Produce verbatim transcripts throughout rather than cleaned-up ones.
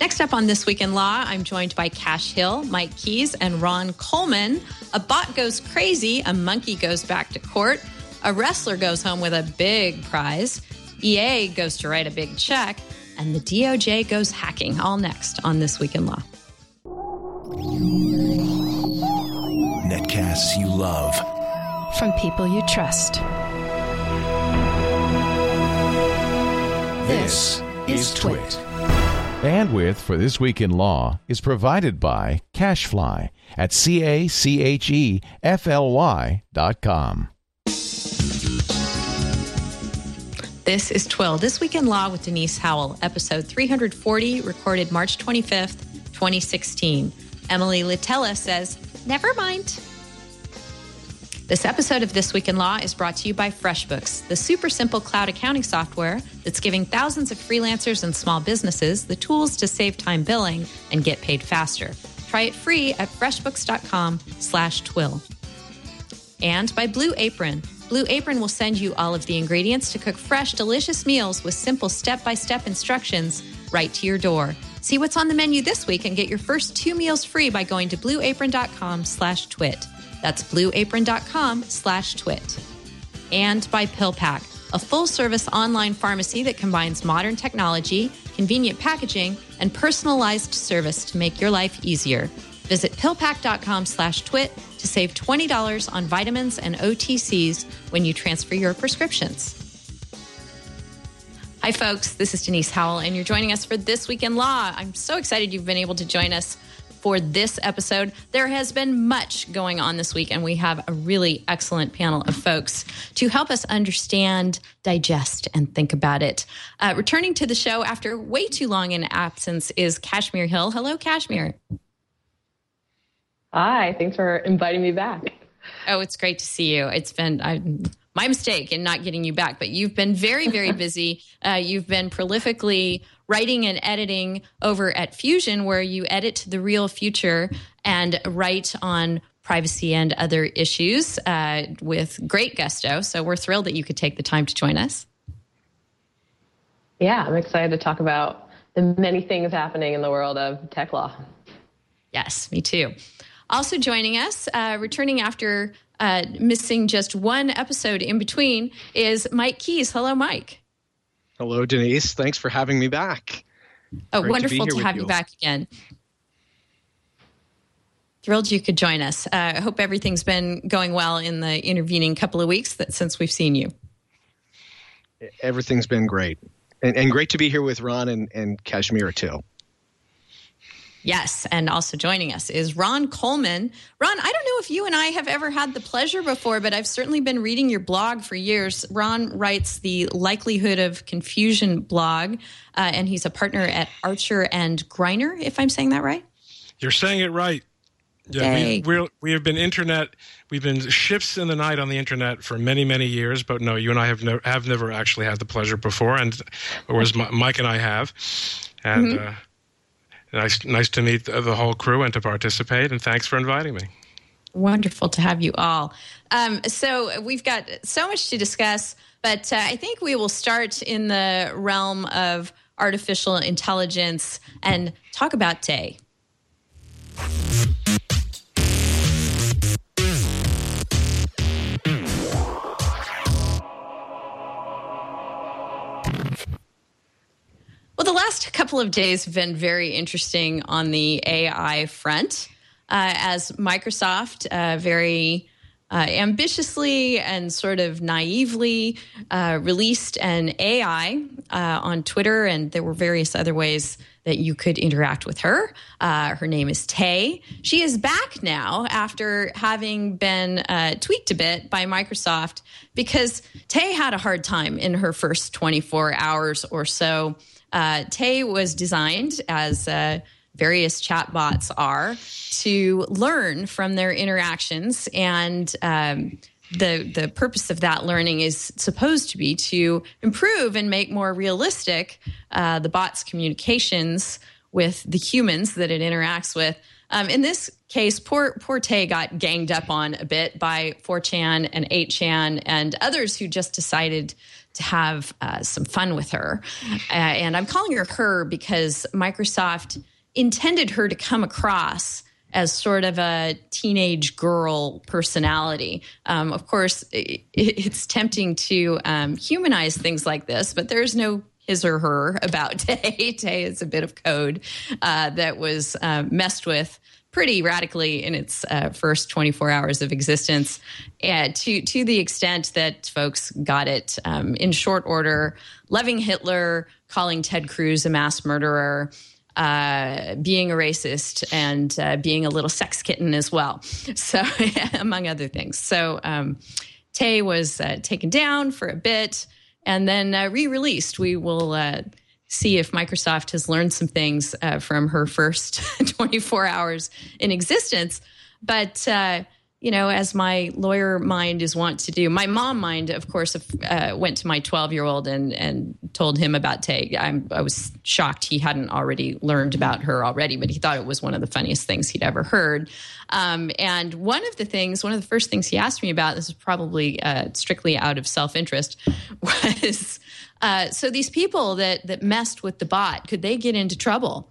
Next up on This Week in Law, I'm joined by Kash Hill, Mike Keys, and Ron Coleman. A bot goes crazy, a monkey goes back to court, a wrestler goes home with a big prize, E A goes to write a big check, and the D O J goes hacking. All next on This Week in Law. Netcasts you love. From people you trust. This is Twit. Bandwidth for This Week in Law is provided by CacheFly at C A C H E F L Y dot com. This is Twill, This Week in Law with Denise Howell, episode three forty, recorded March twenty-fifth, twenty sixteen. Emily Litella says, never mind. This episode of This Week in Law is brought to you by FreshBooks, the super simple cloud accounting software that's giving thousands of freelancers and small businesses the tools to save time billing and get paid faster. Try it free at freshbooks.com slash twill. And by Blue Apron. Blue Apron will send you all of the ingredients to cook fresh, delicious meals with simple step-by-step instructions right to your door. See what's on the menu this week and get your first two meals free by going to blueapron.com slash twit. That's blueapron.com slash twit. And by PillPack, a full-service online pharmacy that combines modern technology, convenient packaging, and personalized service to make your life easier. Visit pillpack.com slash twit to save twenty dollars on vitamins and O T Cs when you transfer your prescriptions. Hi, folks. This is Denise Howell, and you're joining us for This Week in Law. I'm so excited you've been able to join us for this episode. There has been much going on this week, and we have a really excellent panel of folks to help us understand, digest, and think about it. Uh, returning to the show after way too long in absence is Kashmir Hill. Hello, Kashmir. Hi, thanks for inviting me back. Oh, it's great to see you. It's been I, my mistake in not getting you back, but you've been very, very busy. Uh, you've been prolifically writing and editing over at Fusion, where you edit The Real Future and write on privacy and other issues uh, with great gusto. So we're thrilled that you could take the time to join us. Yeah, I'm excited to talk about the many things happening in the world of tech law. Yes, me too. Also joining us, uh, returning after uh, missing just one episode in between, is Mike Keys. Hello, Mike. Hello, Denise. Thanks for having me back. Oh, Great wonderful to, to have you. you back again. Thrilled you could join us. Uh, I hope everything's been going well in the intervening couple of weeks that since we've seen you. Everything's been great. And, and great to be here with Ron and, and Kashmir, too. Yes, and also joining us is Ron Coleman. Ron, I don't know if you and I have ever had the pleasure before, but I've certainly been reading your blog for years. Ron writes the Likelihood of Confusion blog, uh, and he's a partner at Archer and Greiner, if I'm saying that right. You're saying it right. Yeah, we we're, we have been internet. We've been ships in the night on the internet for many, many years. But no, you and I have never have never actually had the pleasure before, and whereas Mike and I have, and. Mm-hmm. uh, Nice, nice to meet the, the whole crew and to participate, and thanks for inviting me. Wonderful to have you all. Um, so we've got so much to discuss, but uh, I think we will start in the realm of artificial intelligence and talk about Tay. Well, the last couple of days have been very interesting on the A I front, uh, as Microsoft uh, very uh, ambitiously and sort of naively uh, released an A I uh, on Twitter, and there were various other ways that you could interact with her. Uh, her name is Tay. She is back now after having been uh, tweaked a bit by Microsoft because Tay had a hard time in her first twenty-four hours or so. Uh, Tay was designed, as uh, various chatbots are, to learn from their interactions, and um, the the purpose of that learning is supposed to be to improve and make more realistic uh, the bot's communications with the humans that it interacts with. Um, in this case, poor, poor Tay got ganged up on a bit by four chan and eight chan and others who just decided to have uh, some fun with her. Uh, and I'm calling her her because Microsoft intended her to come across as sort of a teenage girl personality. Um, of course, it, it's tempting to um, humanize things like this, but there's no his or her about Tay. Tay is a bit of code uh, that was uh, messed with pretty radically in its uh, first twenty-four hours of existence, and to to the extent that folks got it um, in short order, loving Hitler, calling Ted Cruz a mass murderer, uh, being a racist, and uh, being a little sex kitten as well. So, among other things. So, um, Tay was uh, taken down for a bit and then uh, re-released. We will uh, see if Microsoft has learned some things uh, from her first twenty-four hours in existence. But, uh, you know, as my lawyer mind is wont to do, my mom mind, of course, uh, went to my twelve-year-old and, and told him about Tay. I'm, I was shocked he hadn't already learned about her already, but he thought it was one of the funniest things he'd ever heard. Um, and one of the things, one of the first things he asked me about, this is probably uh, strictly out of self-interest, was... Uh, so these people that that messed with the bot, could they get into trouble?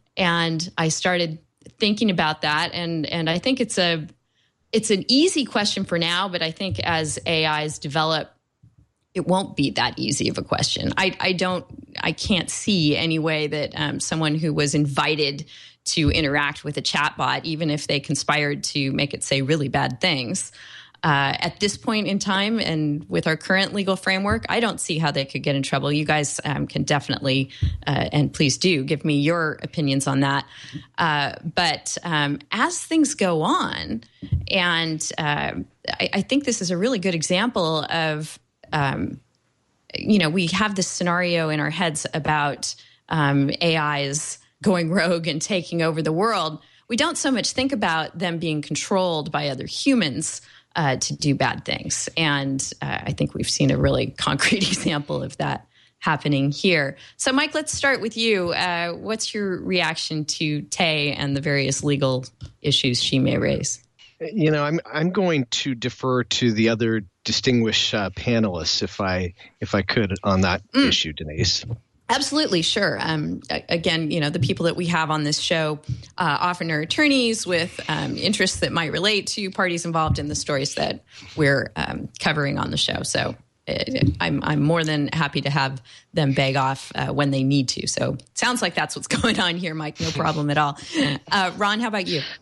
And I started thinking about that, and and I think it's a it's an easy question for now, but I think as A Is develop, it won't be that easy of a question. I I don't I can't see any way that um, someone who was invited to interact with a chatbot, even if they conspired to make it say really bad things. Uh, at this point in time and with our current legal framework, I don't see how they could get in trouble. You guys um, can definitely, uh, and please do, give me your opinions on that. Uh, but um, as things go on, and uh, I, I think this is a really good example of, um, you know, we have this scenario in our heads about um, A Is going rogue and taking over the world. We don't so much think about them being controlled by other humans Uh, to do bad things. And uh, I think we've seen a really concrete example of that happening here. So, Mike, let's start with you. Uh, what's your reaction to Tay and the various legal issues she may raise? You know, I'm I'm going to defer to the other distinguished uh, panelists if I if I could on that mm. issue, Denise. Absolutely, sure. Um, again, you know, the people that we have on this show uh, often are attorneys with um, interests that might relate to parties involved in the stories that we're um, covering on the show. So it, I'm I'm more than happy to have them beg off uh, when they need to. So it sounds like that's what's going on here, Mike. No problem at all. Uh, Ron, how about you?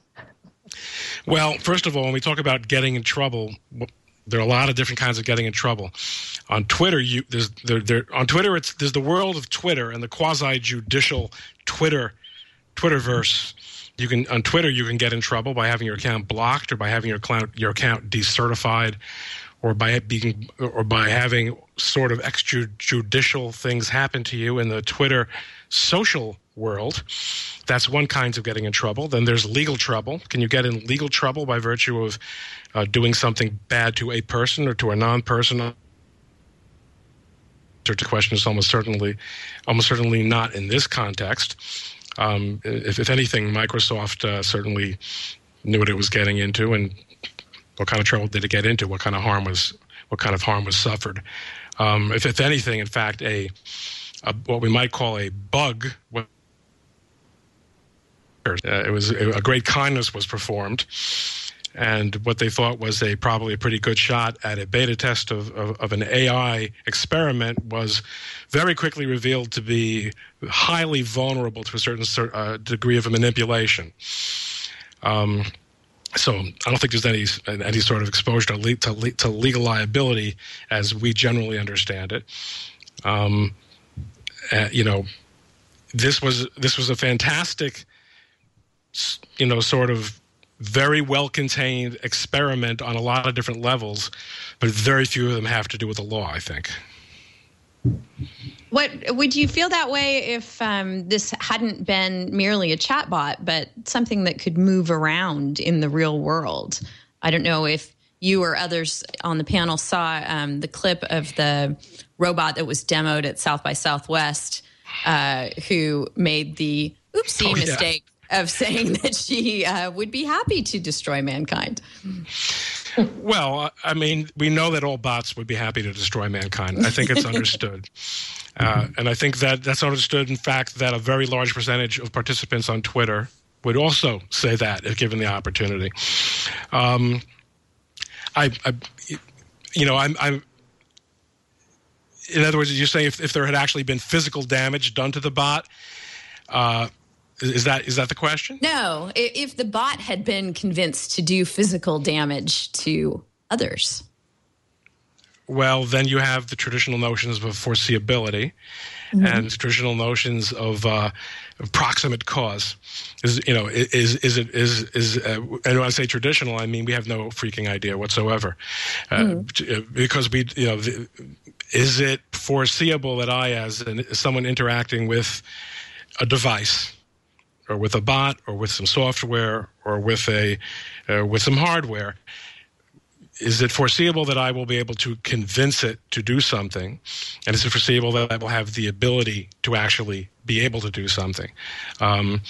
Well, first of all, when we talk about getting in trouble, there are a lot of different kinds of getting in trouble. On Twitter, you there's there, there on Twitter it's there's the world of Twitter and the quasi-judicial Twitter Twitterverse. You can on Twitter you can get in trouble by having your account blocked or by having your account your account decertified, or by being or by having sort of extrajudicial things happen to you in the Twitter social world. That's one kind of getting in trouble. Then there's legal trouble. Can you get in legal trouble by virtue of uh, doing something bad to a person or to a non-person? The question is almost certainly, almost certainly not in this context. Um, if, if anything, Microsoft uh, certainly knew what it was getting into, and what kind of trouble did it get into? What kind of harm was what kind of harm was suffered? Um, if, if anything, in fact, a, a what we might call a bug. Uh, it was a great kindness was performed, and what they thought was a probably a pretty good shot at a beta test of, of, of an A I experiment was very quickly revealed to be highly vulnerable to a certain uh, degree of manipulation. Um, so I don't think there's any any sort of exposure to, le- to, le- to legal liability as we generally understand it. Um, uh, you know, this was this was a fantastic, you know, sort of very well-contained experiment on a lot of different levels, but very few of them have to do with the law, I think. What would you feel that way if um, this hadn't been merely a chatbot, but something that could move around in the real world? I don't know if you or others on the panel saw um, the clip of the robot that was demoed at South by Southwest, uh, who made the oopsie oh, yeah. mistake of saying that she uh, would be happy to destroy mankind. Well, I mean, we know that all bots would be happy to destroy mankind. I think it's understood. Uh, and I think that that's understood, in fact, that a very large percentage of participants on Twitter would also say that if given the opportunity. Um, I, I, you know, I'm, I'm, in other words, you're saying if, if there had actually been physical damage done to the bot, uh, is that is that the question? No, if the bot had been convinced to do physical damage to others. Well, then you have the traditional notions of foreseeability, mm-hmm. and traditional notions of, uh, of proximate cause. Is you know is is it is is uh, and when I say traditional, I mean we have no freaking idea whatsoever, uh, mm-hmm. because we you know the, is it foreseeable that I, as an, someone interacting with a device, or with a bot, or with some software, or with a uh, with some hardware, is it foreseeable that I will be able to convince it to do something? And is it foreseeable that I will have the ability to actually be able to do something? Um,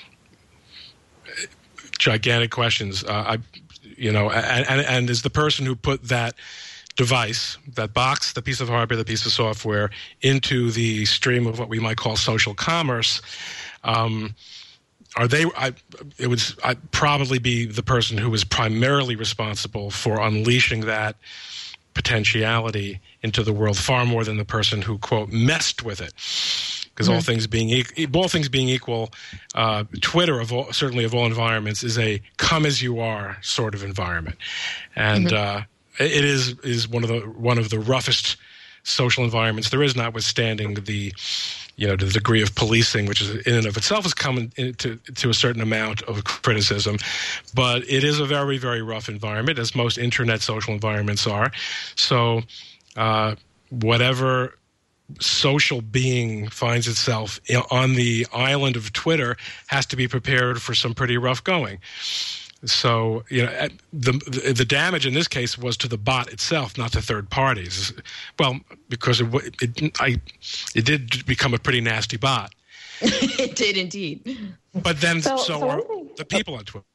gigantic questions. Uh, I, you know, and, and, and is the person who put that device, that box, the piece of hardware, the piece of software, into the stream of what we might call social commerce, um, Are they? I, it would I'd probably be the person who was primarily responsible for unleashing that potentiality into the world, far more than the person who, quote, messed with it. Because mm-hmm. all things being e- all things being equal, uh, Twitter, of all, certainly of all environments, is a come as you are sort of environment, and mm-hmm. uh, it is is one of the one of the roughest social environments there is, notwithstanding the you know, the degree of policing, which is in and of itself is coming to, to a certain amount of criticism. But it is a very, very rough environment, as most internet social environments are. So uh, whatever social being finds itself on the island of Twitter has to be prepared for some pretty rough going. So, you know, the, the the damage in this case was to the bot itself, not to third parties. Well, because it it I it did become a pretty nasty bot. It did indeed. But then, so, so, so are thing, the people on Twitter.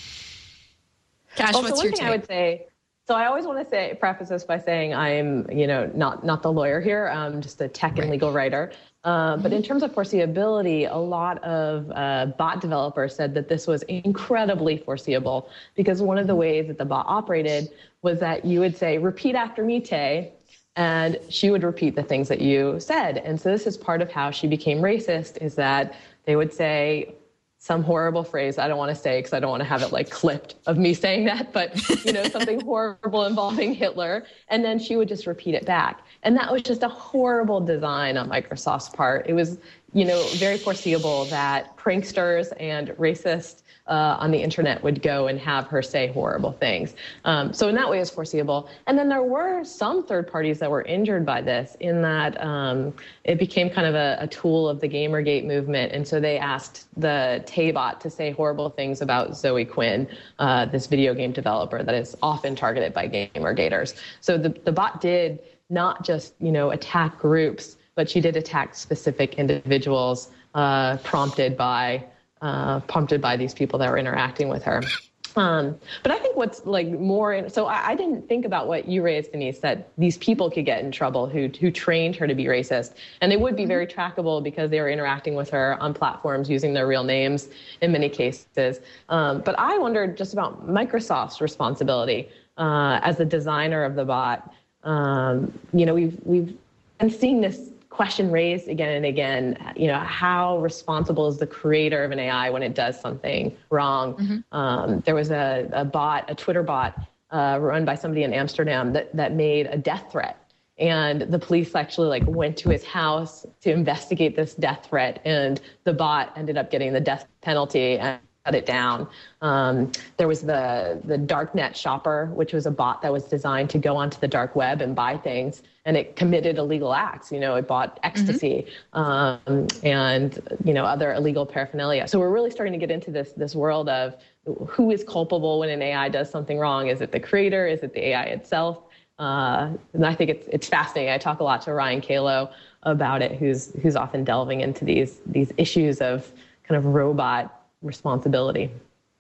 Cash, well, what's so your one thing take? I would say. So I always want to say preface this by saying I'm, you know, not not the lawyer here. I'm just a tech and legal writer. Uh, but in terms of foreseeability, a lot of uh, bot developers said that this was incredibly foreseeable, because one of the ways that the bot operated was that you would say, repeat after me, Tay, and she would repeat the things that you said. And so this is part of how she became racist, is that they would say some horrible phrase I don't want to say because I don't want to have it like clipped of me saying that, but you know, something horrible involving Hitler, and then she would just repeat it back. And that was just a horrible design on Microsoft's part. It was, you know, very foreseeable that pranksters and racists uh, on the internet would go and have her say horrible things. Um, so in that way, it's foreseeable. And then there were some third parties that were injured by this, in that um, it became kind of a, a tool of the Gamergate movement. And so they asked the Taybot to say horrible things about Zoe Quinn, uh, this video game developer that is often targeted by Gamergaters. So the, the bot did not just, you know, attack groups, but she did attack specific individuals uh, prompted by uh, prompted by these people that were interacting with her. Um, but I think what's like more, so I, I didn't think about what you raised, Denise, that these people could get in trouble who who trained her to be racist. And they would be very trackable because they were interacting with her on platforms using their real names in many cases. Um, but I wondered just about Microsoft's responsibility uh, as the designer of the bot. Um, you know, we've we've been seeing this question raised again and again. You know, how responsible is the creator of an A I when it does something wrong? Mm-hmm. Um, there was a, a bot, a Twitter bot, uh, run by somebody in Amsterdam that that made a death threat, and the police actually like went to his house to investigate this death threat, and the bot ended up getting the death penalty and shut it down. Um, there was the the Darknet Shopper, which was a bot that was designed to go onto the dark web and buy things, and it committed illegal acts. You know, it bought ecstasy mm-hmm. um, and you know other illegal paraphernalia. So we're really starting to get into this this world of who is culpable when an A I does something wrong. Is it the creator? Is it the A I itself? Uh, and I think it's it's fascinating. I talk a lot to Ryan Calo about it, who's who's often delving into these these issues of kind of robot responsibility.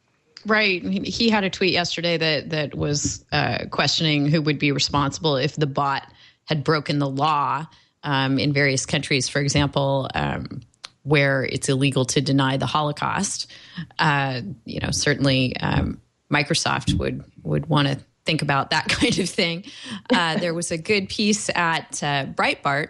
Right. He had a tweet yesterday that that was uh, questioning who would be responsible if the bot had broken the law um, in various countries, for example, um, where it's illegal to deny the Holocaust. Uh, you know, certainly um, Microsoft would would want to think about that kind of thing. Uh, there was a good piece at uh, Breitbart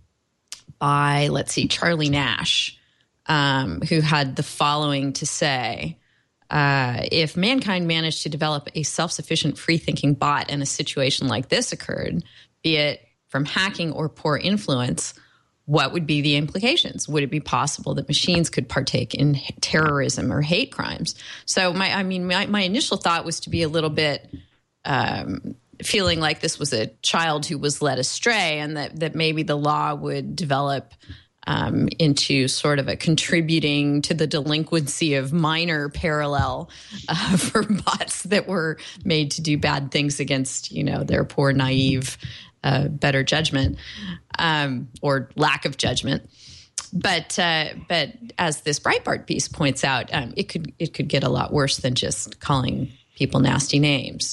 by, let's see, Charlie Nash, um, who had the following to say. Uh, if mankind managed to develop a self-sufficient, free-thinking bot and a situation like this occurred, be it from hacking or poor influence, what would be the implications? Would it be possible that machines could partake in terrorism or hate crimes? So, my, I mean, my, my initial thought was to be a little bit um, feeling like this was a child who was led astray, and that that maybe the law would develop Um, into sort of a contributing to the delinquency of minor parallel uh, for bots that were made to do bad things against, you know, their poor, naive, uh, better judgment um, or lack of judgment. But uh, but as this Breitbart piece points out, um, it could it could get a lot worse than just calling people nasty names.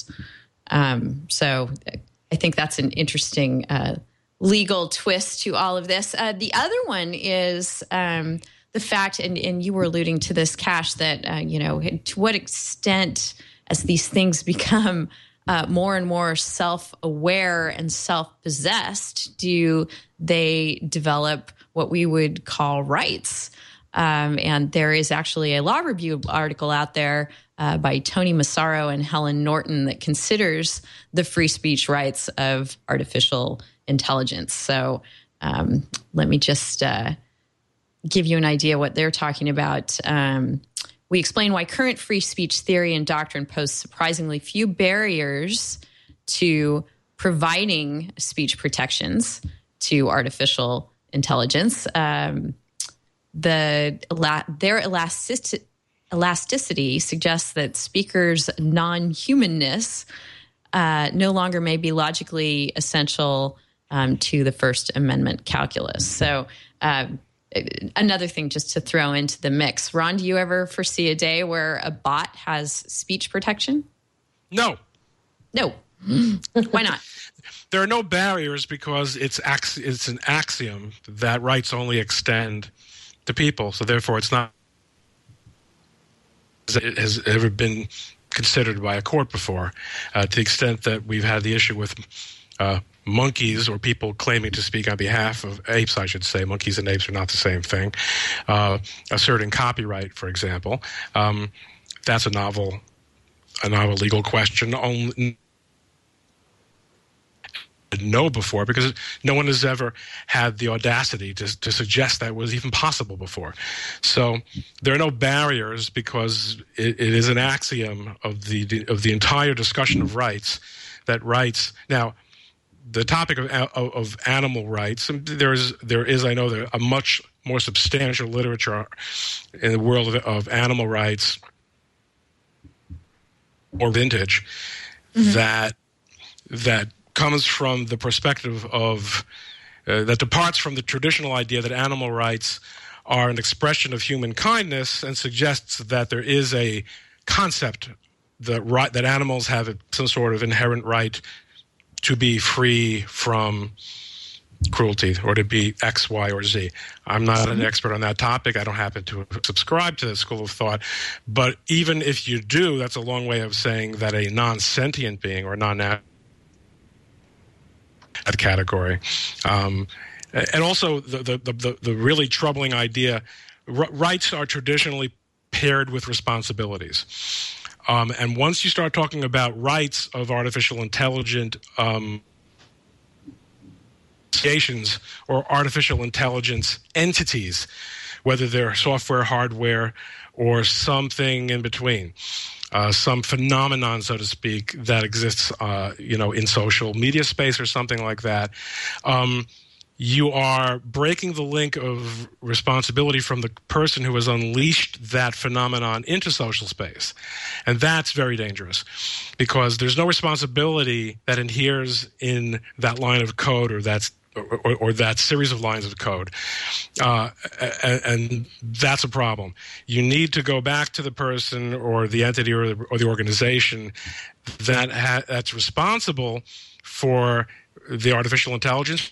Um, so I think that's an interesting uh legal twist to all of this. Uh, the other one is um, the fact, and, and you were alluding to this, Cash, that, uh, you know, to what extent as these things become uh, more and more self-aware and self-possessed, do they develop what we would call rights? Um, and there is actually a law review article out there uh, by Tony Massaro and Helen Norton that considers the free speech rights of artificial intelligence. So um, let me just uh, give you an idea what they're talking about. Um, we explain why current free speech theory and doctrine pose surprisingly few barriers to providing speech protections to artificial intelligence. Um, the their elastic, elasticity suggests that speakers' non-humanness uh, no longer may be logically essential Um, to the First Amendment calculus. So uh, another thing just to throw into the mix. Ron, do you ever foresee a day where a bot has speech protection? No. No. Why not? There are no barriers because it's ax- it's an axiom that rights only extend to people. So therefore it's not it has ever been considered by a court before, uh, to the extent that we've had the issue with uh, monkeys or people claiming to speak on behalf of apes, I should say. Monkeys and apes are not the same thing. Uh, asserting copyright, for example. Um, that's a novel, a novel legal question. Only know before because no one has ever had the audacity to, to suggest that was even possible before. So there are no barriers because it, it is an axiom of the of the entire discussion of rights that rights now. The topic of, of of animal rights, there is there is I know there a much more substantial literature in the world of, of animal rights or vintage mm-hmm. that that comes from the perspective of uh, that departs from the traditional idea that animal rights are an expression of human kindness and suggests that there is a concept that right that animals have some sort of inherent right to be free from cruelty or to be X, Y, or Z. I'm not an expert on that topic. I don't happen to subscribe to that school of thought. But even if you do, that's a long way of saying that a non-sentient being or non-natural that category. Um, and also the, the, the, the really troubling idea, r- rights are traditionally paired with responsibilities. Um, and once you start talking about rights of artificial intelligent um, associations or artificial intelligence entities, whether they're software, hardware, or something in between, uh, some phenomenon, so to speak, that exists, uh, you know, in social media space or something like that, um, you are breaking the link of responsibility from the person who has unleashed that phenomenon into social space. And that's very dangerous because there's no responsibility that adheres in that line of code or that's or, or that series of lines of code. Uh, and, and that's a problem. You need to go back to the person or the entity or the, or the organization that ha- that's responsible for the artificial intelligence.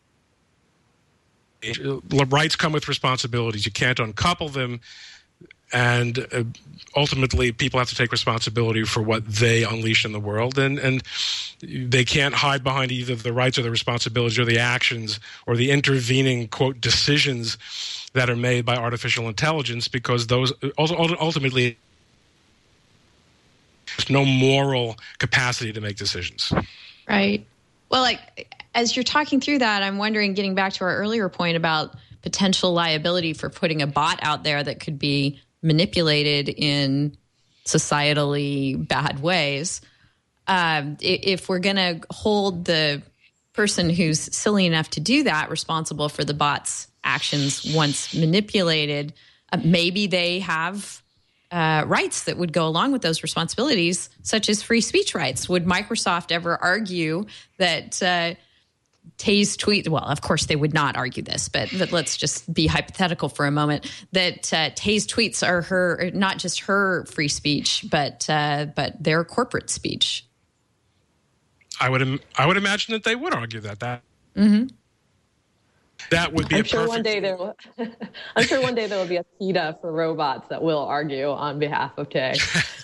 Rights come with responsibilities. You can't uncouple them. And uh, ultimately, people have to take responsibility for what they unleash in the world. And, and they can't hide behind either the rights or the responsibilities or the actions or the intervening, quote, decisions that are made by artificial intelligence, because those ultimately there's no moral capacity to make decisions. Right. Well, like, as you're talking through that, I'm wondering, getting back to our earlier point about potential liability for putting a bot out there that could be manipulated in societally bad ways. Um, if we're going to hold the person who's silly enough to do that responsible for the bot's actions once manipulated, uh, maybe they have uh, rights that would go along with those responsibilities, such as free speech rights. Would Microsoft ever argue that uh, Tay's tweet, well, of course they would not argue this, but, but let's just be hypothetical for a moment, that uh, Tay's tweets are her, not just her free speech, but uh, but their corporate speech? I would Im- I would imagine that they would argue that. That mm-hmm. that would be I'm a sure perfect... one day there will, I'm sure one day there will be a PETA for robots that will argue on behalf of Tay.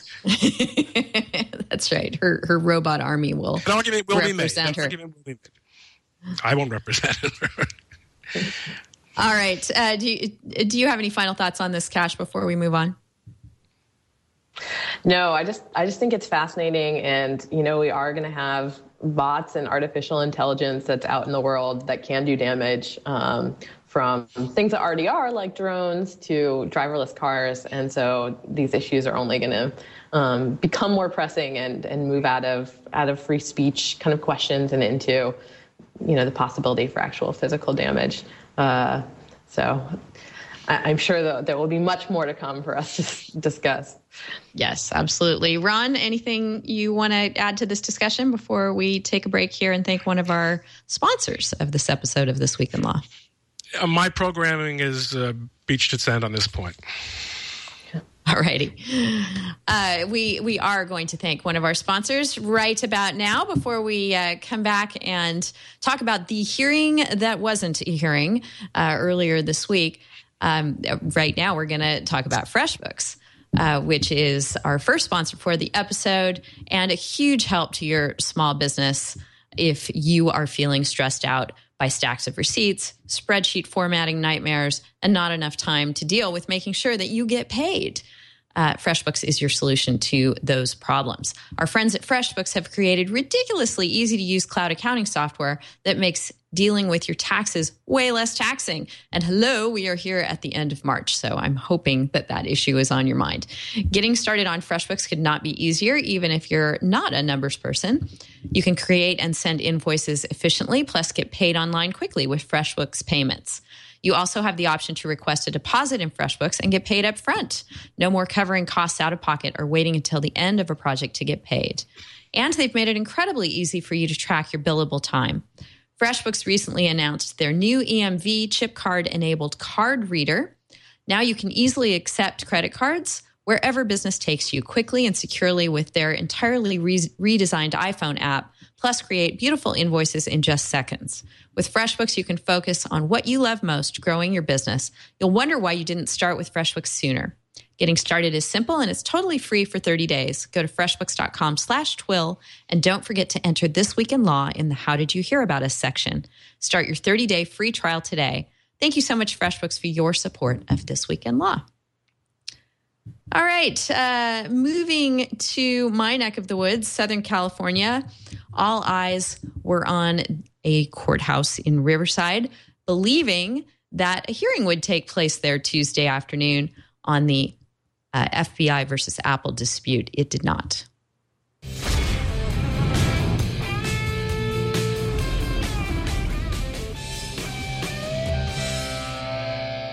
That's right. Her her robot army will, An argument will represent be made. her. An argument will be made. I won't represent it. All right. Uh, do you, do you have any final thoughts on this, Cash, before we move on? No, I just I just think it's fascinating, and you know we are going to have bots and artificial intelligence that's out in the world that can do damage, um, from things that already are like drones to driverless cars, and so these issues are only going to um, become more pressing and and move out of out of free speech kind of questions and into, you know, the possibility for actual physical damage. Uh, so I, I'm sure that there will be much more to come for us to discuss. Yes, absolutely. Ron, anything you want to add to this discussion before we take a break here and thank one of our sponsors of this episode of This Week in Law? Uh, my programming is uh, beached its end on this point. All righty. Uh, we we are going to thank one of our sponsors right about now before we uh, come back and talk about the hearing that wasn't a hearing uh, earlier this week. Um, right now, we're going to talk about FreshBooks, uh, which is our first sponsor for the episode and a huge help to your small business if you are feeling stressed out by stacks of receipts, spreadsheet formatting nightmares, and not enough time to deal with making sure that you get paid. Uh, FreshBooks is your solution to those problems. Our friends at FreshBooks have created ridiculously easy-to-use cloud accounting software that makes dealing with your taxes way less taxing. And hello, we are here at the end of March, so I'm hoping that that issue is on your mind. Getting started on FreshBooks could not be easier, even if you're not a numbers person. You can create and send invoices efficiently, plus get paid online quickly with FreshBooks Payments. You also have the option to request a deposit in FreshBooks and get paid up front. No more covering costs out of pocket or waiting until the end of a project to get paid. And they've made it incredibly easy for you to track your billable time. FreshBooks recently announced their new E M V chip card-enabled card reader. Now you can easily accept credit cards wherever business takes you, quickly and securely with their entirely re- redesigned iPhone app, plus create beautiful invoices in just seconds. With FreshBooks, you can focus on what you love most, growing your business. You'll wonder why you didn't start with FreshBooks sooner. Getting started is simple and it's totally free for thirty days. Go to freshbooks.com slash twill and don't forget to enter This Week in Law in the How Did You Hear About Us section. Start your thirty-day free trial today. Thank you so much, FreshBooks, for your support of This Week in Law. All right, uh, moving to my neck of the woods, Southern California. All eyes were on a courthouse in Riverside, believing that a hearing would take place there Tuesday afternoon on the uh, F B I versus Apple dispute. It did not.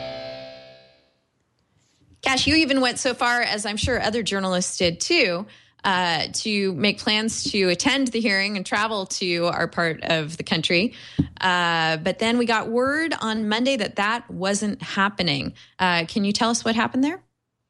Cash, you even went so far, as I'm sure other journalists did too, uh, to make plans to attend the hearing and travel to our part of the country. Uh, but then we got word on Monday that that wasn't happening. Uh, can you tell us what happened there?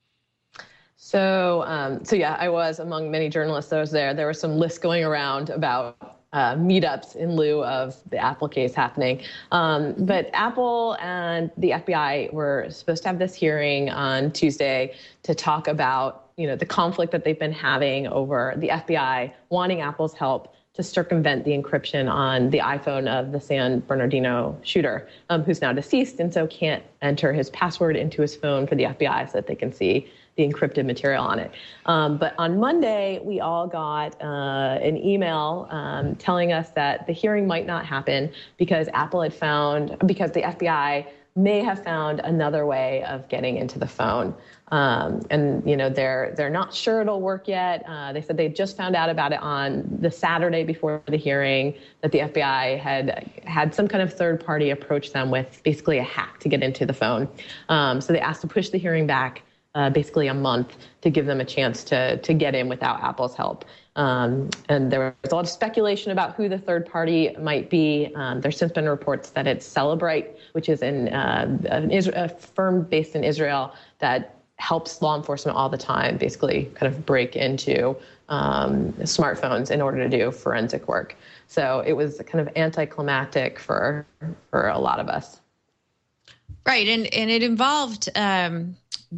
So, um, so yeah, I was among many journalists that was there. There were some lists going around about uh, meetups in lieu of the Apple case happening. Um, but Apple and the F B I were supposed to have this hearing on Tuesday to talk about, you know, the conflict that they've been having over the F B I wanting Apple's help to circumvent the encryption on the iPhone of the San Bernardino shooter, um, who's now deceased and so can't enter his password into his phone for the F B I so that they can see the encrypted material on it. Um, but on Monday, we all got uh, an email um, telling us that the hearing might not happen because Apple had found, because the F B I may have found another way of getting into the phone. Um, and, you know, they're they're not sure it'll work yet. Uh, they said they just found out about it on the Saturday before the hearing, that the F B I had had some kind of third party approach them with basically a hack to get into the phone. Um, so they asked to push the hearing back Uh, basically a month to give them a chance to to get in without Apple's help. Um, and there was a lot of speculation about who the third party might be. Um, there's since been reports that it's Cellebrite, which is an, uh, an Isra- a firm based in Israel that helps law enforcement all the time basically kind of break into um, smartphones in order to do forensic work. So it was kind of anticlimactic for for a lot of us. Right, and, and it involved um,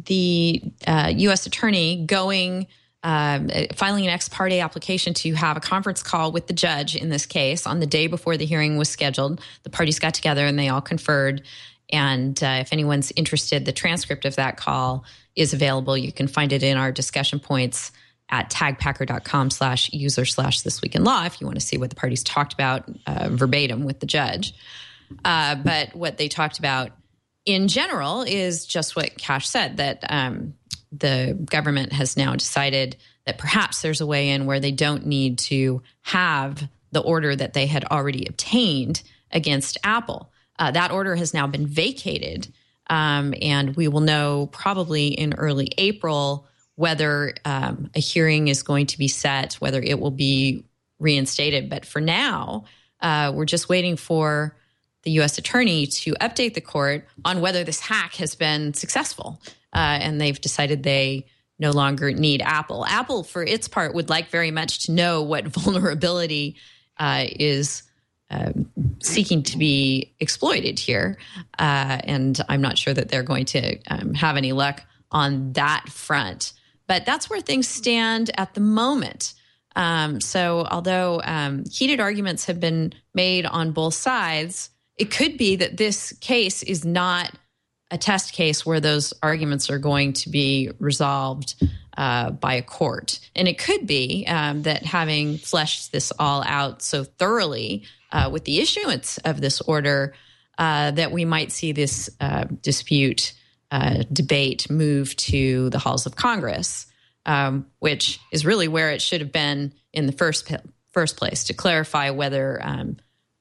the uh, U S attorney going, um, filing an ex parte application to have a conference call with the judge in this case on the day before the hearing was scheduled. The parties got together and they all conferred. And uh, if anyone's interested, the transcript of that call is available. You can find it in our discussion points at tagpacker.com slash user slash this week in law if you want to see what the parties talked about uh, verbatim with the judge. Uh, but what they talked about in general is just what Cash said, that um, the government has now decided that perhaps there's a way in where they don't need to have the order that they had already obtained against Apple. Uh, that order has now been vacated, um, and we will know probably in early April whether um, a hearing is going to be set, whether it will be reinstated. But for now, uh, we're just waiting for the U S attorney to update the court on whether this hack has been successful. Uh, and they've decided they no longer need Apple. Apple, for its part, would like very much to know what vulnerability uh, is um, seeking to be exploited here. Uh, and I'm not sure that they're going to um, have any luck on that front. But that's where things stand at the moment. Um, so although um, heated arguments have been made on both sides, it could be that this case is not a test case where those arguments are going to be resolved uh, by a court. And it could be um, that having fleshed this all out so thoroughly uh, with the issuance of this order, uh, that we might see this uh, dispute uh, debate move to the halls of Congress, um, which is really where it should have been in the first, first place, to clarify whether um,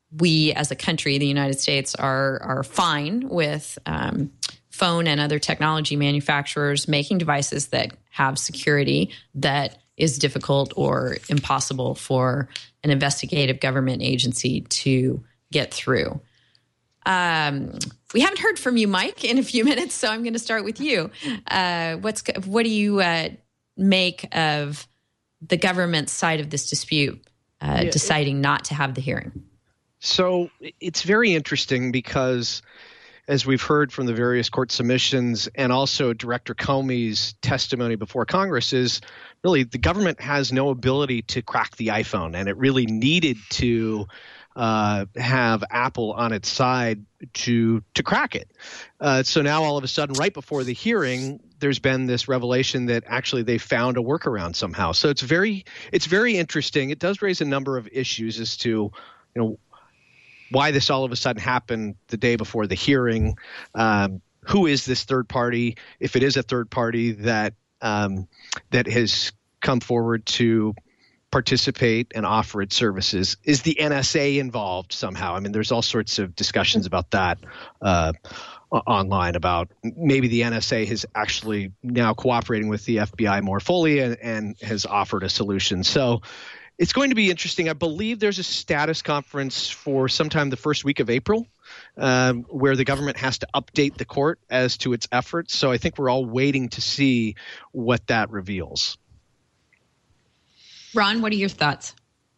we as a country, the United States, are are fine with um, phone and other technology manufacturers making devices that have security that is difficult or impossible for an investigative government agency to get through. Um, we haven't heard from you, Mike, in a few minutes, so I'm going to start with you. Uh, what's what do you uh, make of the government side of this dispute uh, yeah, deciding it- not to have the hearing? So it's very interesting because, as we've heard from the various court submissions and also Director Comey's testimony before Congress, is really the government has no ability to crack the iPhone, and it really needed to uh, have Apple on its side to to crack it. Uh, so now all of a sudden, right before the hearing, there's been this revelation that actually they found a workaround somehow. So it's very it's very interesting. It does raise a number of issues as to, you know, why this all of a sudden happened the day before the hearing. Um, who is this third party? If it is a third party that um, that has come forward to participate and offer its services, is the N S A involved somehow? I mean, there's all sorts of discussions about that uh, online about maybe the N S A is actually now cooperating with the F B I more fully and, and has offered a solution. So it's going to be interesting. I believe there's a status conference for sometime the first week of April um, where the government has to update the court as to its efforts. So I think we're all waiting to see what that reveals. Ron, what are your thoughts?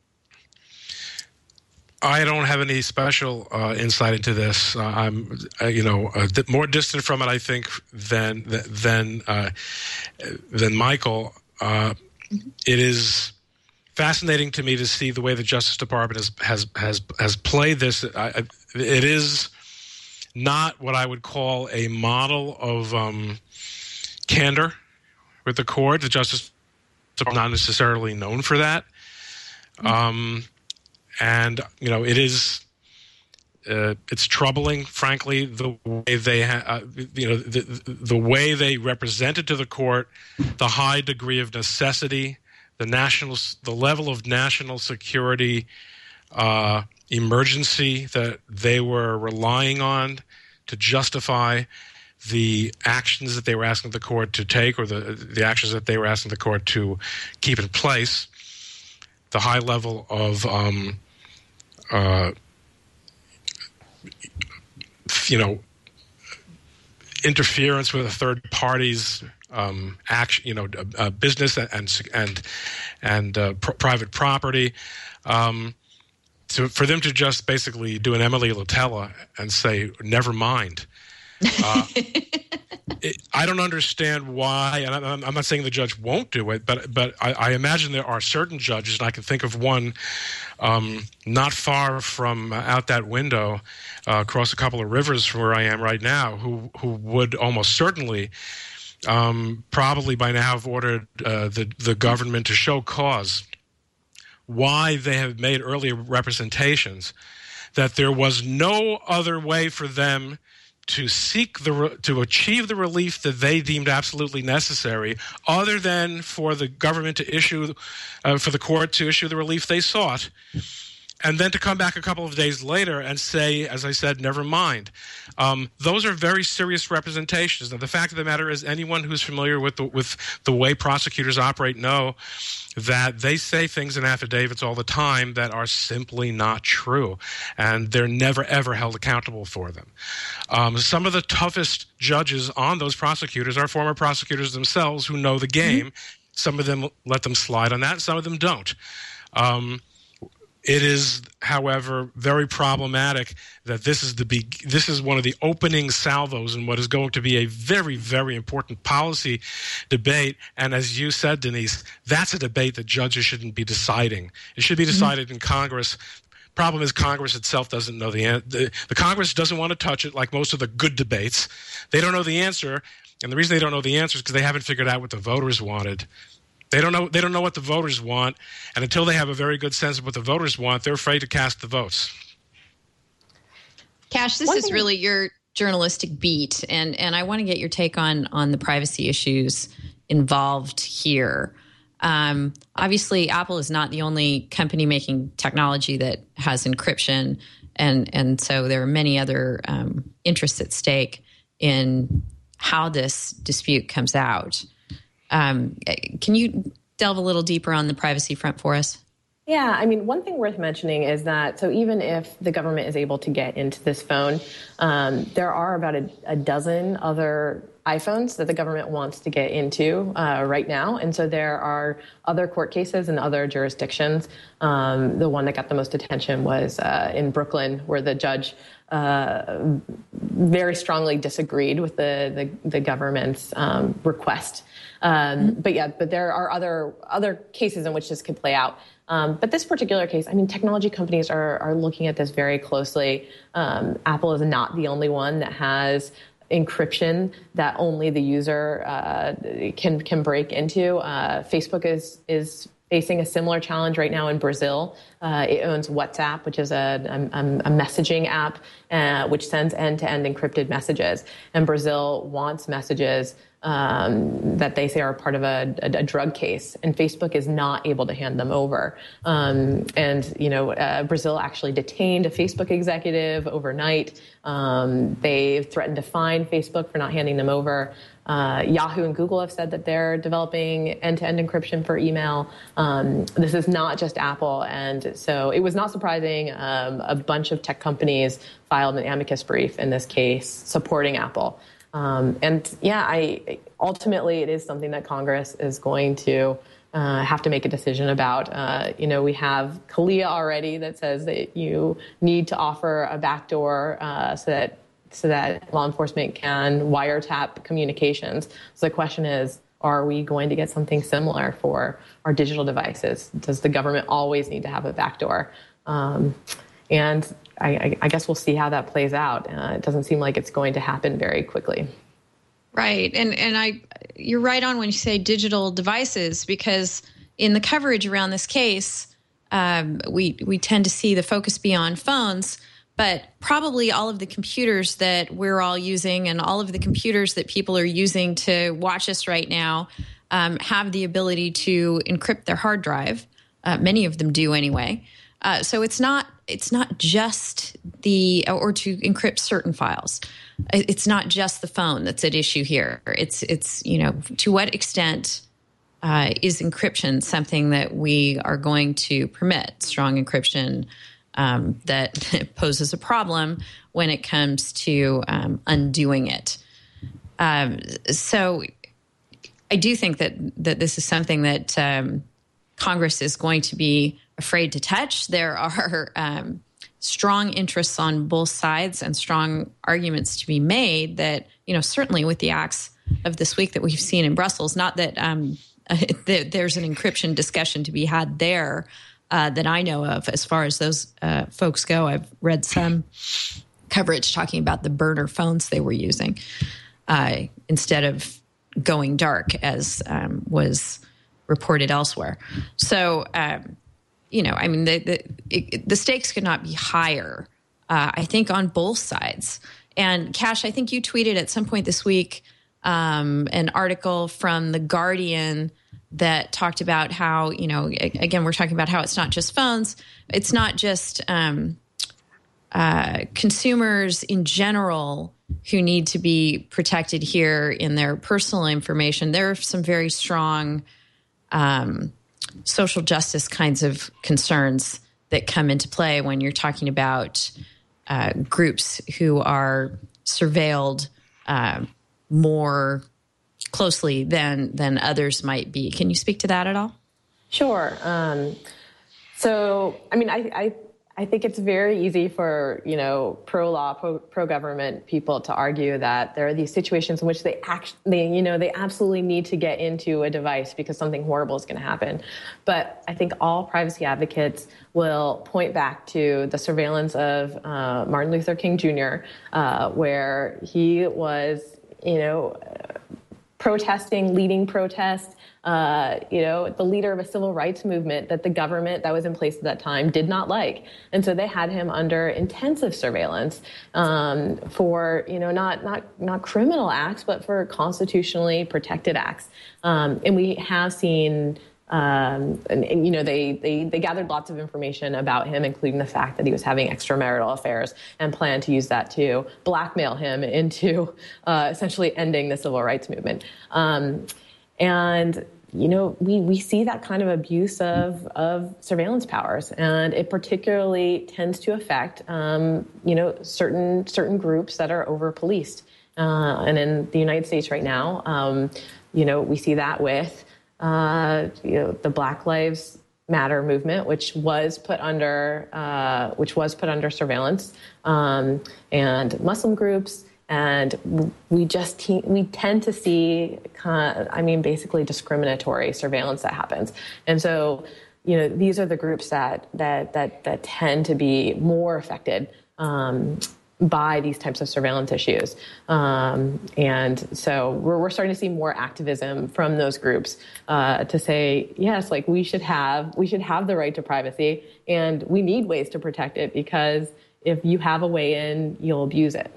I don't have any special uh, insight into this. Uh, I'm, uh, you know, uh, th- more distant from it, I think, than than uh, than Michael. Uh, mm-hmm. It is fascinating to me to see the way the Justice Department has has has, has played this. I, it is not what I would call a model of um, candor with the court. The Justice Department is not necessarily known for that. Mm-hmm. Um, And, you know, it is, uh, it's troubling, frankly, the way they, ha- uh, you know, the, the way they represented to the court the high degree of necessity, the national, the level of national security uh, emergency that they were relying on to justify the actions that they were asking the court to take, or the the actions that they were asking the court to keep in place. The high level of, um, uh, you know, interference with a third party's um, action, you know, uh, business and and and uh, pr- private property. Um, to, for them to just basically do an Emily Litella and say, "Never mind." Uh, it, I don't understand why, and I'm, I'm not saying the judge won't do it, but but I, I imagine there are certain judges, and I can think of one um, not far from out that window, uh, across a couple of rivers from where I am right now, who who would almost certainly, um, probably by now have ordered uh, the the government to show cause why they have made earlier representations that there was no other way for them to seek the to achieve the relief that they deemed absolutely necessary, other than for the government to issue, uh, for the court to issue the relief they sought, and then to come back a couple of days later and say, as I said, never mind. Um, those are very serious representations. Now, the fact of the matter is, anyone who's familiar with the, with the way prosecutors operate know that they say things in affidavits all the time that are simply not true, and they're never, ever held accountable for them. Um, some of the toughest judges on those prosecutors are former prosecutors themselves who know the game. Mm-hmm. Some of them let them slide on that, some of them don't. Um, It is, however, very problematic that this is the be- this is one of the opening salvos in what is going to be a very, very important policy debate. And as you said, Denise, that's a debate that judges shouldn't be deciding. It should be decided mm-hmm. in Congress. Problem is, Congress itself doesn't know the answer. The, the Congress doesn't want to touch it, like most of the good debates. They don't know the answer, and the reason they don't know the answer is because they haven't figured out what the voters wanted. They don't know. They don't know what the voters want, and until they have a very good sense of what the voters want, they're afraid to cast the votes. Cash, this is really your journalistic beat, and and I want to get your take on on the privacy issues involved here. Um, obviously, Apple is not the only company making technology that has encryption, and and so there are many other um, interests at stake in how this dispute comes out. Um, can you delve a little deeper on the privacy front for us? Yeah, I mean, one thing worth mentioning is that, so even if the government is able to get into this phone, um, there are about a, a dozen other iPhones that the government wants to get into uh, right now. And so there are other court cases in other jurisdictions. Um, the one that got the most attention was uh, in Brooklyn, where the judge uh, very strongly disagreed with the, the, the government's um, request. Um, mm-hmm. But yeah, but there are other other cases in which this could play out. Um, but this particular case, I mean, technology companies are are looking at this very closely. Um, Apple is not the only one that has encryption that only the user uh, can can break into. Uh, Facebook is is facing a similar challenge right now in Brazil Uh, it owns WhatsApp, which is a, a, a messaging app uh, which sends end-to-end encrypted messages. And Brazil wants messages um, that they say are part of a, a, a drug case, and Facebook is not able to hand them over. Um, and, you know, uh, Brazil actually detained a Facebook executive overnight. Um, they threatened to fine Facebook for not handing them over. Uh, Yahoo and Google have said that they're developing end-to-end encryption for email. Um, this is not just Apple. And so it was not surprising. Um, a bunch of tech companies filed an amicus brief in this case supporting Apple. Um, and yeah, I ultimately it is something that Congress is going to uh, have to make a decision about. Uh, you know, we have CALEA already that says that you need to offer a backdoor uh, so that so that law enforcement can wiretap communications. So the question is, are we going to get something similar for our digital devices? Does the government always need to have a backdoor? Um, and I, I guess we'll see how that plays out. Uh, it doesn't seem like it's going to happen very quickly. Right. And and I, you're right on when you say digital devices, because in the coverage around this case, um, we we tend to see the focus be on phones. But probably all of the computers that we're all using and all of the computers that people are using to watch us right now um, have the ability to encrypt their hard drive. Uh, many of them do anyway. Uh, so it's not it's not just the or to encrypt certain files. It's not just the phone that's at issue here. It's it's you know to what extent uh, is encryption something that we are going to permit? Strong encryption. Um, that poses a problem when it comes to um, undoing it. Um, so I do think that that this is something that um, Congress is going to be afraid to touch. There are um, strong interests on both sides and strong arguments to be made that, you know, certainly with the acts of this week that we've seen in Brussels, not that um, there's an encryption discussion to be had there, Uh, that I know of as far as those uh, folks go. I've read some coverage talking about the burner phones they were using uh, instead of going dark, as um, was reported elsewhere. So, um, you know, I mean, the, the, it, the stakes could not be higher, uh, I think, on both sides. And, Cash, I think you tweeted at some point this week um, an article from The Guardian that talked about how, you know, again, we're talking about how it's not just phones. It's not just um, uh, consumers in general who need to be protected here in their personal information. There are some very strong um, social justice kinds of concerns that come into play when you're talking about uh, groups who are surveilled uh, more closely than than others might be. Can you speak to that at all? Sure. Um, so, I mean, I, I I think it's very easy for, you know, pro-law, pro, pro-government people to argue that there are these situations in which they actually, you know, they absolutely need to get into a device because something horrible is going to happen. But I think all privacy advocates will point back to the surveillance of uh, Martin Luther King Junior, uh, where he was, you know, protesting, leading protests, uh, you know, the leader of a civil rights movement that the government that was in place at that time did not like. And so they had him under intensive surveillance um, for, you know, not not not criminal acts, but for constitutionally protected acts. Um, and we have seen Um, and, and, you know, they, they, they gathered lots of information about him, including the fact that he was having extramarital affairs, and planned to use that to blackmail him into uh, essentially ending the civil rights movement. Um, and, you know, we, we see that kind of abuse of, of surveillance powers, and it particularly tends to affect, um, you know, certain certain groups that are over-policed. Uh, and in the United States right now, um, you know, we see that with Uh, you know, the Black Lives Matter movement, which was put under, uh, which was put under surveillance, um, and Muslim groups, and we just te- we tend to see, kind of, I mean, basically discriminatory surveillance that happens, and so, you know, these are the groups that that that that tend to be more affected um, by these types of surveillance issues. Um, and so we're, we're starting to see more activism from those groups uh, to say, yes, like we should have, we should have the right to privacy, and we need ways to protect it, because if you have a way in, you'll abuse it.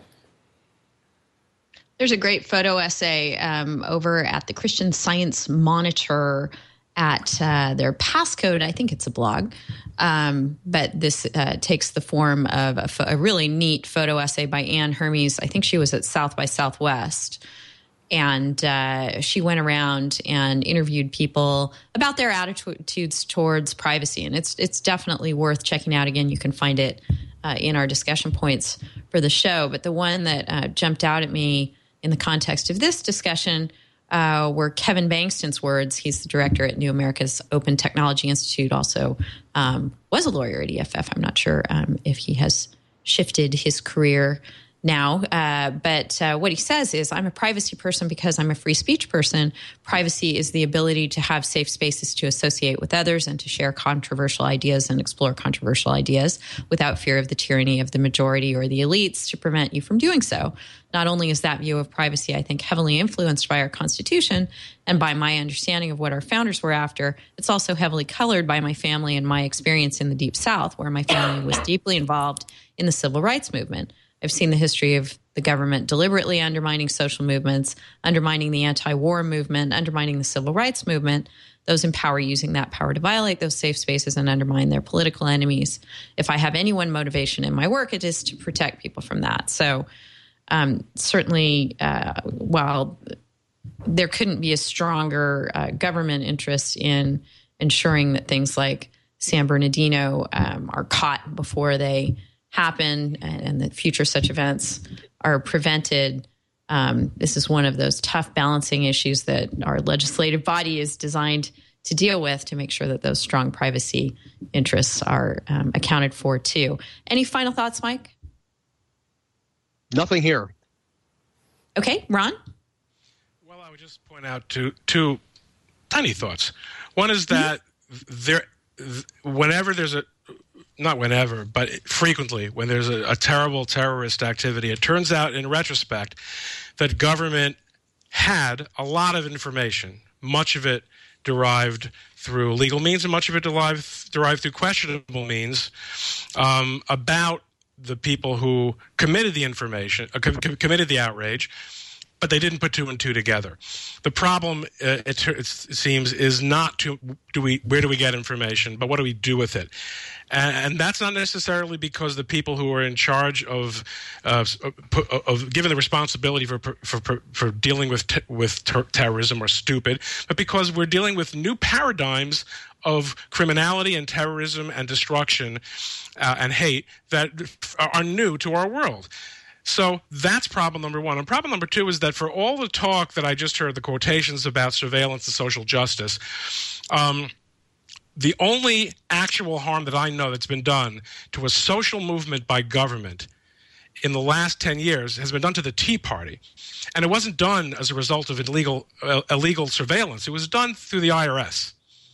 There's a great photo essay um, over at the Christian Science Monitor at uh, their passcode. I think it's a blog. Um, but this uh, takes the form of a, a really neat photo essay by Ann Hermes. I think she was at South by Southwest. And uh, she went around and interviewed people about their attitudes towards privacy. And it's it's definitely worth checking out. Again, you can find it uh, in our discussion points for the show. But the one that uh, jumped out at me in the context of this discussion uh, were Kevin Bankston's words. He's the director at New America's Open Technology Institute, also um, was a lawyer at E F F. I'm not sure um, if he has shifted his career now. Uh, but uh, what he says is, I'm a privacy person because I'm a free speech person. Privacy is the ability to have safe spaces to associate with others and to share controversial ideas and explore controversial ideas without fear of the tyranny of the majority or the elites to prevent you from doing so. Not only is that view of privacy, I think, heavily influenced by our Constitution and by my understanding of what our founders were after, it's also heavily colored by my family and my experience in the Deep South, where my family was deeply involved in the civil rights movement. I've seen the history of the government deliberately undermining social movements, undermining the anti-war movement, undermining the civil rights movement. Those in power using that power to violate those safe spaces and undermine their political enemies. If I have any one motivation in my work, it is to protect people from that. So um, certainly, uh, while there couldn't be a stronger uh, government interest in ensuring that things like San Bernardino um, are caught before they happen, and that future such events are prevented. Um, this is one of those tough balancing issues that our legislative body is designed to deal with, to make sure that those strong privacy interests are um, accounted for too. Any final thoughts, Mike? Nothing here. Okay, Ron? Well, I would just point out two, two tiny thoughts. One is that there, whenever there's a Not whenever, but frequently, when there's a, a terrible terrorist activity, it turns out in retrospect that government had a lot of information, much of it derived through legal means and much of it derived, derived through questionable means, um, about the people who committed the information, uh, com- committed the outrage, but they didn't put two and two together. The problem, uh, it, it seems, is not to do we where do we get information, but what do we do with it? And, and that's not necessarily because the people who are in charge of uh, of given the responsibility for for for dealing with t- with ter- terrorism are stupid, but because we're dealing with new paradigms of criminality and terrorism and destruction uh, and hate that are new to our world. So that's problem number one. And problem number two is that for all the talk that I just heard, the quotations about surveillance and social justice, um, the only actual harm that I know that's been done to a social movement by government in the last ten years has been done to the Tea Party. And it wasn't done as a result of illegal, uh, illegal surveillance. It was done through the I R S.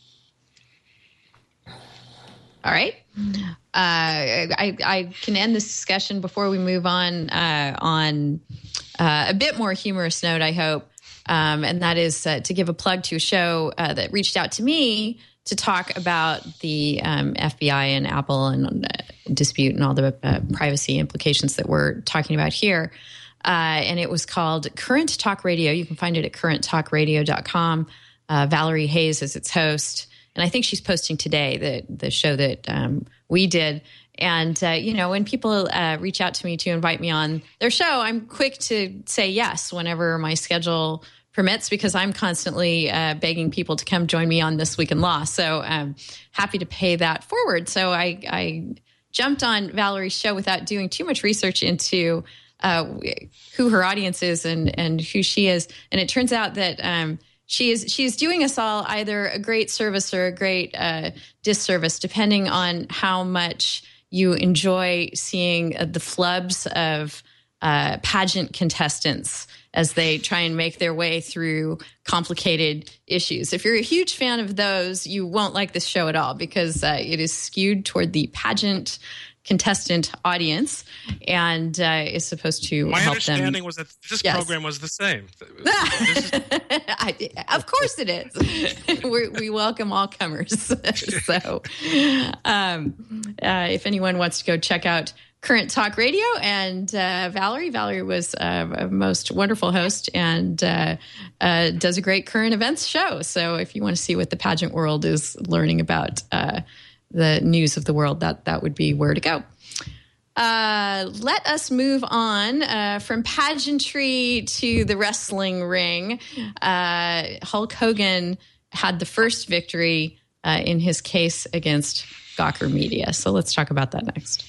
All right. Uh, I, I can end this discussion before we move on uh, on uh, a bit more humorous note, I hope. Um, and that is uh, to give a plug to a show uh, that reached out to me to talk about the um, F B I and Apple and uh, dispute and all the uh, privacy implications that we're talking about here. Uh, and it was called Current Talk Radio. You can find it at current talk radio dot com. Uh, Valerie Hayes is its host. And I think she's posting today the the show that um, we did. And, uh, you know, when people uh, reach out to me to invite me on their show, I'm quick to say yes whenever my schedule permits, because I'm constantly uh, begging people to come join me on This Week in Law. So I'm happy to pay that forward. So I, I jumped on Valerie's show without doing too much research into uh, who her audience is and, and who she is. And it turns out that um, She is she is doing us all either a great service or a great uh, disservice, depending on how much you enjoy seeing uh, the flubs of uh, pageant contestants as they try and make their way through complicated issues. If you're a huge fan of those, you won't like this show at all, because uh, it is skewed toward the pageant contestant audience, and uh, is supposed to My help understanding them. was that this Yes. program was the same. This is, I, of course it is. We're, we welcome all comers. So um, uh, if anyone wants to go check out Current Talk Radio and uh, Valerie, Valerie was uh, a most wonderful host and uh, uh, does a great current events show. So if you want to see what the pageant world is learning about uh, the news of the world, that that would be where to go. Uh, let us move on uh, from pageantry to the wrestling ring. Uh, Hulk Hogan had the first victory uh, in his case against Gawker Media. So let's talk about that next.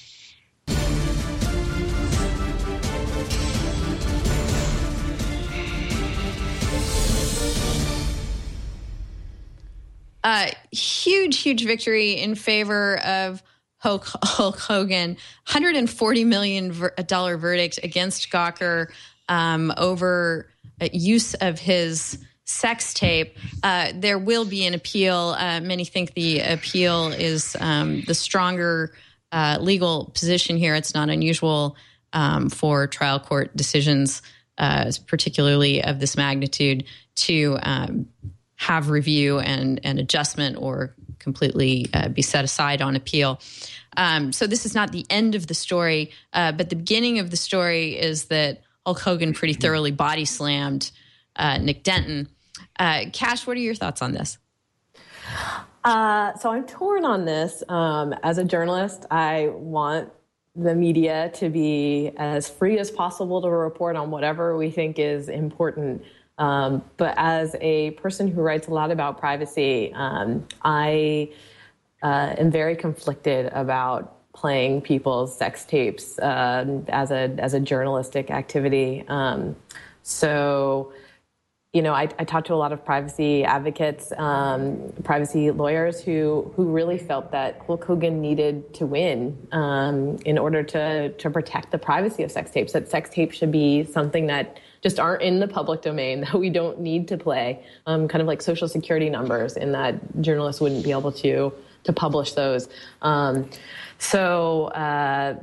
Uh, huge, huge victory in favor of Hulk, Hulk Hogan. one hundred forty million dollars verdict against Gawker um, over uh, use of his sex tape. Uh, there will be an appeal. Uh, many think the appeal is um, the stronger uh, legal position here. It's not unusual um, for trial court decisions, uh, particularly of this magnitude, to um, have review and, and adjustment or completely uh, be set aside on appeal. Um, so this is not the end of the story, uh, but the beginning of the story is that Hulk Hogan pretty thoroughly body slammed uh, Nick Denton. Uh, Cash, what are your thoughts on this? Uh, so I'm torn on this. Um, as a journalist, I want the media to be as free as possible to report on whatever we think is important. Um, but as a person who writes a lot about privacy, um, I uh, am very conflicted about playing people's sex tapes uh, as a as a journalistic activity. Um, so, you know, I, I talked to a lot of privacy advocates, um, privacy lawyers who who really felt that Hulk Hogan needed to win um, in order to to protect the privacy of sex tapes. That sex tapes should be something that just aren't in the public domain, that we don't need to play, um, kind of like social security numbers, in that journalists wouldn't be able to to publish those. Um, so, uh,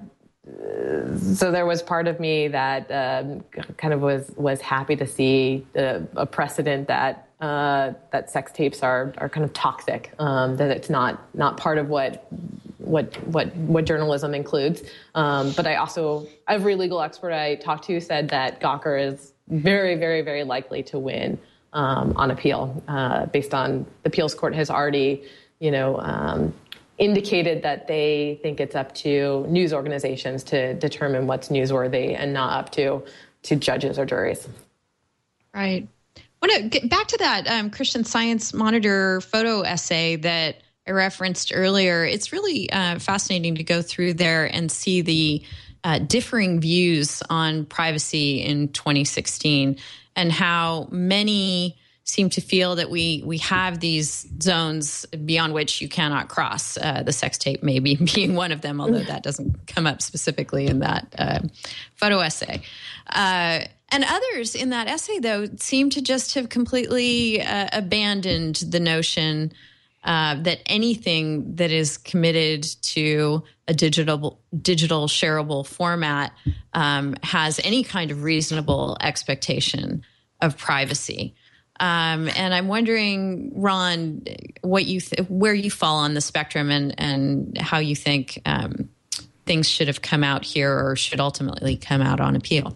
so there was part of me that um, kind of was was happy to see a, a precedent that uh, that sex tapes are are kind of toxic, um, that it's not not part of what what what what journalism includes. Um, but I also, every legal expert I talked to said that Gawker is very, very, very likely to win um, on appeal, uh, based on the appeals court has already, you know, um, indicated that they think it's up to news organizations to determine what's newsworthy and not up to to judges or juries. Right. I want to get back to that um, Christian Science Monitor photo essay that I referenced earlier. It's really uh, fascinating to go through there and see the uh, differing views on privacy in twenty sixteen and how many seem to feel that we we have these zones beyond which you cannot cross. Uh, the sex tape maybe being one of them, although that doesn't come up specifically in that uh, photo essay. Uh, and others in that essay, though, seem to just have completely uh, abandoned the notion uh, that anything that is committed to a digital digital shareable format um, has any kind of reasonable expectation of privacy. Um, and I'm wondering, Ron, what you th- where you fall on the spectrum and, and how you think um, things should have come out here or should ultimately come out on appeal.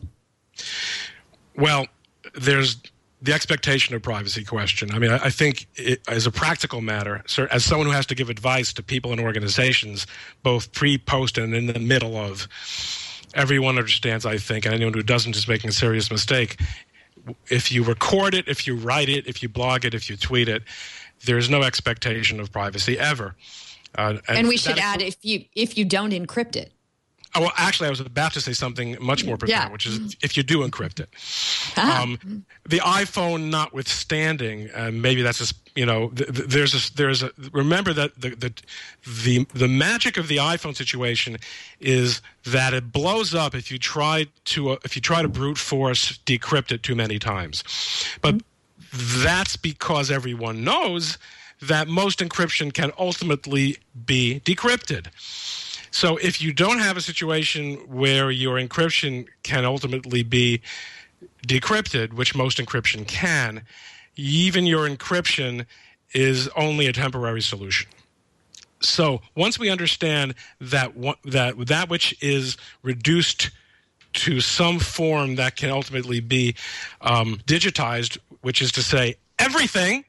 Well, there's the expectation of privacy question. I mean, I, I think it, as a practical matter, sir, as someone who has to give advice to people and organizations, both pre, post, and in the middle of, everyone understands, I think, and anyone who doesn't is making a serious mistake. If you record it, if you write it, if you blog it, if you tweet it, there's no expectation of privacy ever. Uh, and, and we should add, is, if you if you don't encrypt it. Oh, well, actually, I was about to say something much more profound, yeah. which is if you do encrypt it. Ah. Um, the iPhone notwithstanding, uh, maybe that's just, you know, th- th- there's a, there's a, remember that the, the the the magic of the iPhone situation is that it blows up if you try to uh, if you try to brute force decrypt it too many times. But mm-hmm. that's because everyone knows that most encryption can ultimately be decrypted. So if you don't have a situation where your encryption can ultimately be decrypted, which most encryption can, even your encryption is only a temporary solution. So once we understand that that that which is reduced to some form that can ultimately be um, digitized, which is to say everything,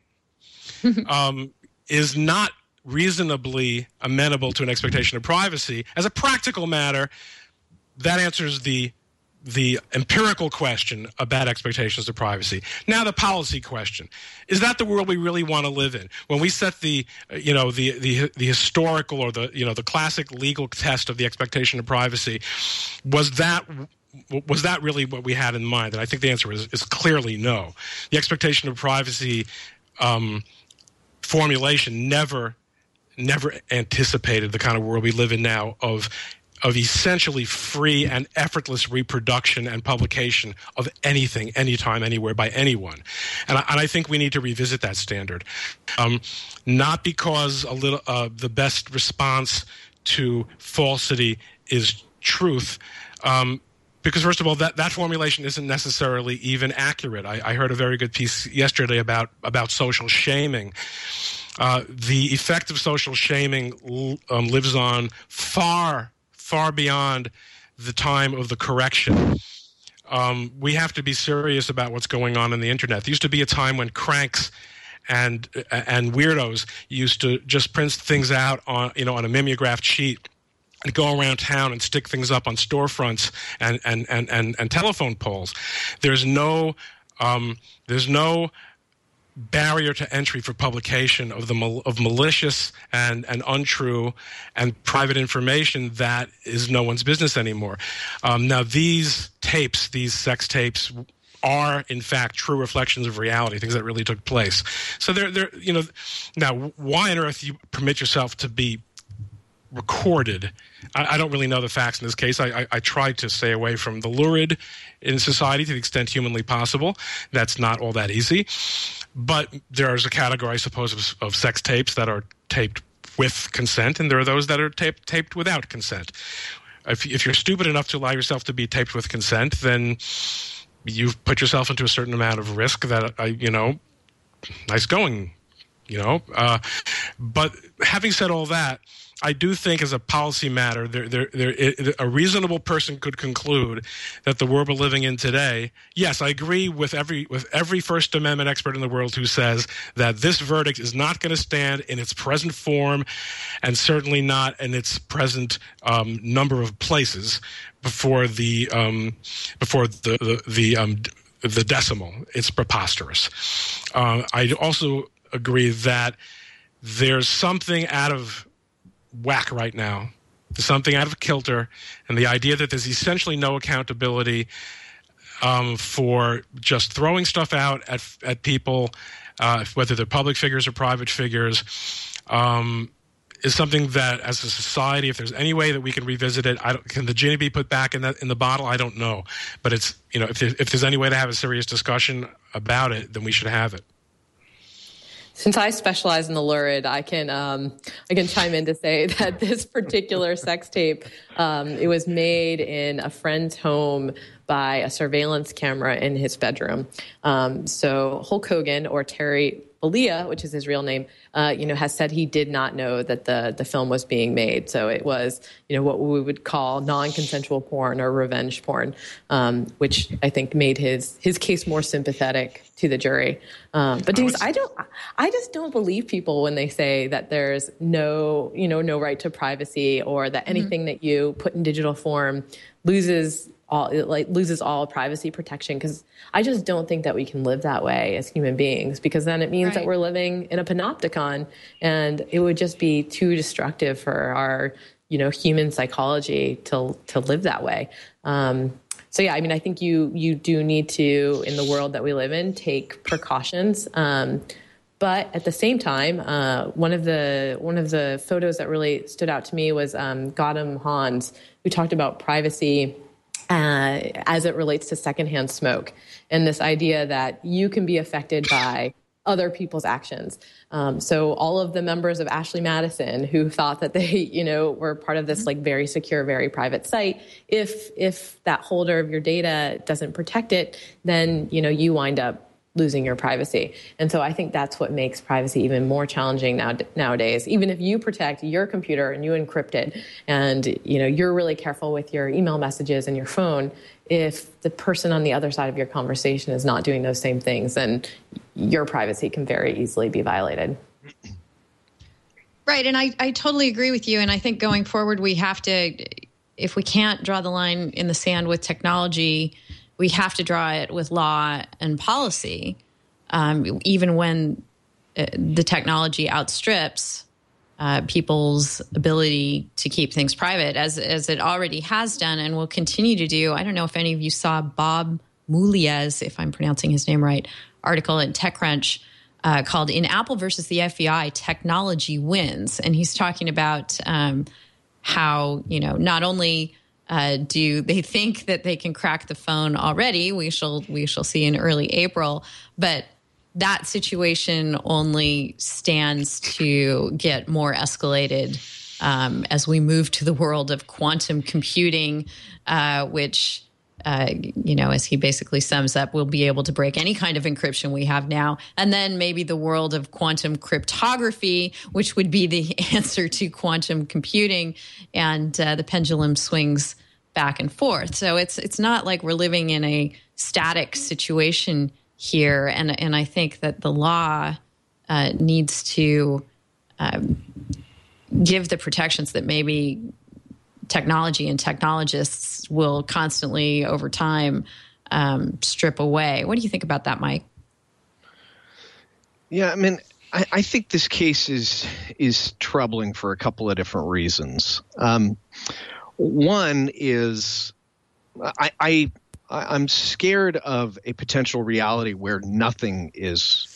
um, is not reasonably amenable to an expectation of privacy, as a practical matter, that answers the the empirical question about expectations of privacy. Now the policy question. Is that the world we really want to live in? When we set the, you know, the, the, the historical or the, you know, the classic legal test of the expectation of privacy, was that, was that really what we had in mind? And I think the answer is, is clearly no. The expectation of privacy um, formulation never, never anticipated the kind of world we live in now of of essentially free and effortless reproduction and publication of anything, anytime, anywhere, by anyone. And I, and I think we need to revisit that standard. Um, not because a little uh, the best response to falsity is truth, um, because, first of all, that, that formulation isn't necessarily even accurate. I, I heard a very good piece yesterday about, about social shaming. Uh, the effect of social shaming um, lives on far far beyond the time of the correction. Um, we have to be serious about what's going on in the internet. There used to be a time when cranks and and weirdos used to just print things out on, you know, on a mimeographed sheet and go around town and stick things up on storefronts and and and and, and telephone poles. There's no um, there's no barrier to entry for publication of the mal- of malicious and, and untrue and private information that is no one's business anymore. Um, now, these tapes, these sex tapes, are in fact true reflections of reality, things that really took place. So they're they're you know, now why on earth you permit yourself to be recorded? I, I don't really know the facts in this case. I, I, I try to stay away from the lurid in society to the extent humanly possible. That's not all that easy. But there is a category, I suppose, of, of sex tapes that are taped with consent, and there are those that are taped, taped without consent. If, if you're stupid enough to allow yourself to be taped with consent, then you've put yourself into a certain amount of risk that, uh, you know, nice going, you know. Uh, but having said all that, I do think, as a policy matter, there, there, there, it, a reasonable person could conclude that the world we're living in today. Yes, I agree with every with every First Amendment expert in the world who says that this verdict is not going to stand in its present form, and certainly not in its present um, number of places before the um, before the the the, um, the decimal. It's preposterous. Uh, I also agree that there's something out of whack right now. There's something out of kilter, and the idea that there's essentially no accountability um, for just throwing stuff out at at people, uh, whether they're public figures or private figures, um, is something that, as a society, if there's any way that we can revisit it, I don't, can the genie be put back in the in the bottle? I don't know, but it's, you know, if there, if there's any way to have a serious discussion about it, then we should have it. Since I specialize in the lurid, I can um, I can chime in to say that this particular sex tape, um, it was made in a friend's home by a surveillance camera in his bedroom. Um, so Hulk Hogan, or Terry Bollea, which is his real name, uh, you know, has said he did not know that the the film was being made. So it was, you know, what we would call non-consensual porn or revenge porn, um, which I think made his his case more sympathetic to the jury. Um, but Denise, I don't, I just don't believe people when they say that there's no, you know, no right to privacy, or that anything mm-hmm. that you put in digital form loses all, like loses all privacy protection. Because I just don't think that we can live that way as human beings, because then it means right. that we're living in a panopticon, and it would just be too destructive for our, you know, human psychology to to live that way. Um, So, yeah, I mean, I think you you do need to, in the world that we live in, take precautions. Um, but at the same time, uh, one of the one of the photos that really stood out to me was um, Gautam Hans, who talked about privacy uh, as it relates to secondhand smoke, and this idea that you can be affected by other people's actions. Um, so all of the members of Ashley Madison who thought that they, you know, were part of this like very secure, very private site, if if that holder of your data doesn't protect it, then, you know, you wind up losing your privacy. And so I think that's what makes privacy even more challenging now nowadays. Even if you protect your computer and you encrypt it and, you know, you're really careful with your email messages and your phone, if the person on the other side of your conversation is not doing those same things, then your privacy can very easily be violated. Right. And I, I totally agree with you. And I think going forward, we have to, if we can't draw the line in the sand with technology, we have to draw it with law and policy, um, even when uh, the technology outstrips uh, people's ability to keep things private, as as it already has done and will continue to do. I don't know if any of you saw Bob Moulia's, if I'm pronouncing his name right, article in TechCrunch uh, called "In Apple versus the F B I, Technology Wins," and he's talking about um, how, you know, not only Uh, do they think that they can crack the phone already? We shall we shall see in early April. But that situation only stands to get more escalated um, as we move to the world of quantum computing, uh, which, uh, you know, as he basically sums up, we'll be able to break any kind of encryption we have now. And then maybe the world of quantum cryptography, which would be the answer to quantum computing. And uh, the pendulum swings back and forth. So it's it's not like we're living in a static situation here. And, and I think that the law uh, needs to um, give the protections that maybe technology and technologists will constantly over time um, strip away. What do you think about that, Mike? Yeah, I mean, I, I think this case is is troubling for a couple of different reasons. Um, one is I, I I'm scared of a potential reality where nothing is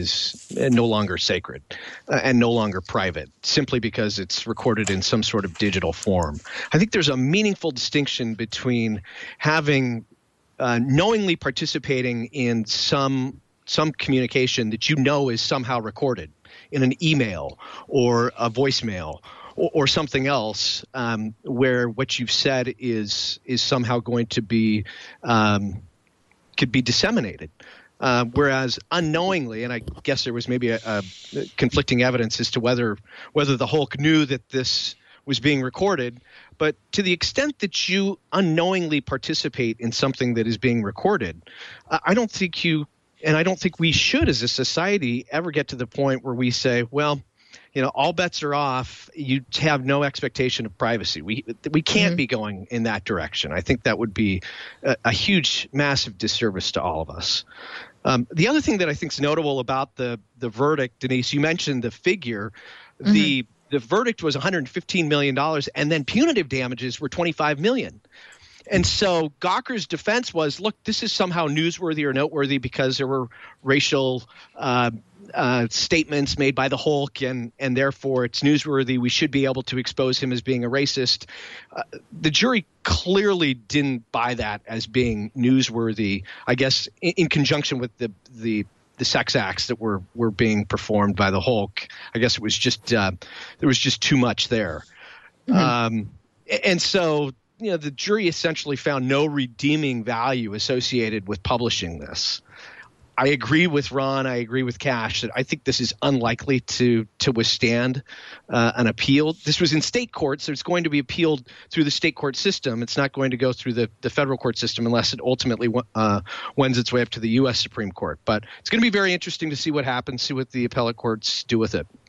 is no longer sacred uh, and no longer private, simply because it's recorded in some sort of digital form. I think there's a meaningful distinction between having uh, knowingly participating in some some communication that you know is somehow recorded in an email or a voicemail or, or something else, um, where what you've said is is somehow going to be um, could be disseminated. Uh, whereas unknowingly, and I guess there was maybe a, a conflicting evidence as to whether whether the Hulk knew that this was being recorded, but to the extent that you unknowingly participate in something that is being recorded, uh, I don't think you, and I don't think we should as a society ever get to the point where we say, well, you know, all bets are off. You have no expectation of privacy. We we can't mm-hmm. be going in that direction. I think that would be a, a huge, massive disservice to all of us. Um, the other thing that I think is notable about the the verdict, Denise, you mentioned the figure. Mm-hmm. The the verdict was one hundred fifteen million dollars, and then punitive damages were twenty-five million dollars. And so Gawker's defense was, look, this is somehow newsworthy or noteworthy because there were racial uh, uh, statements made by the Hulk, and, and therefore it's newsworthy. We should be able to expose him as being a racist. Uh, the jury clearly didn't buy that as being newsworthy, I guess, in, in conjunction with the the the sex acts that were, were being performed by the Hulk. I guess it was just uh, there was just too much there. Mm-hmm. Um, and so you know, the jury essentially found no redeeming value associated with publishing this. I agree with Ron. I agree with Cash that I think this is unlikely to to withstand uh, an appeal. This was in state court, so it's going to be appealed through the state court system. It's not going to go through the, the federal court system unless it ultimately uh, wends its way up to the U S Supreme Court. But it's going to be very interesting to see what happens, see what the appellate courts do with it.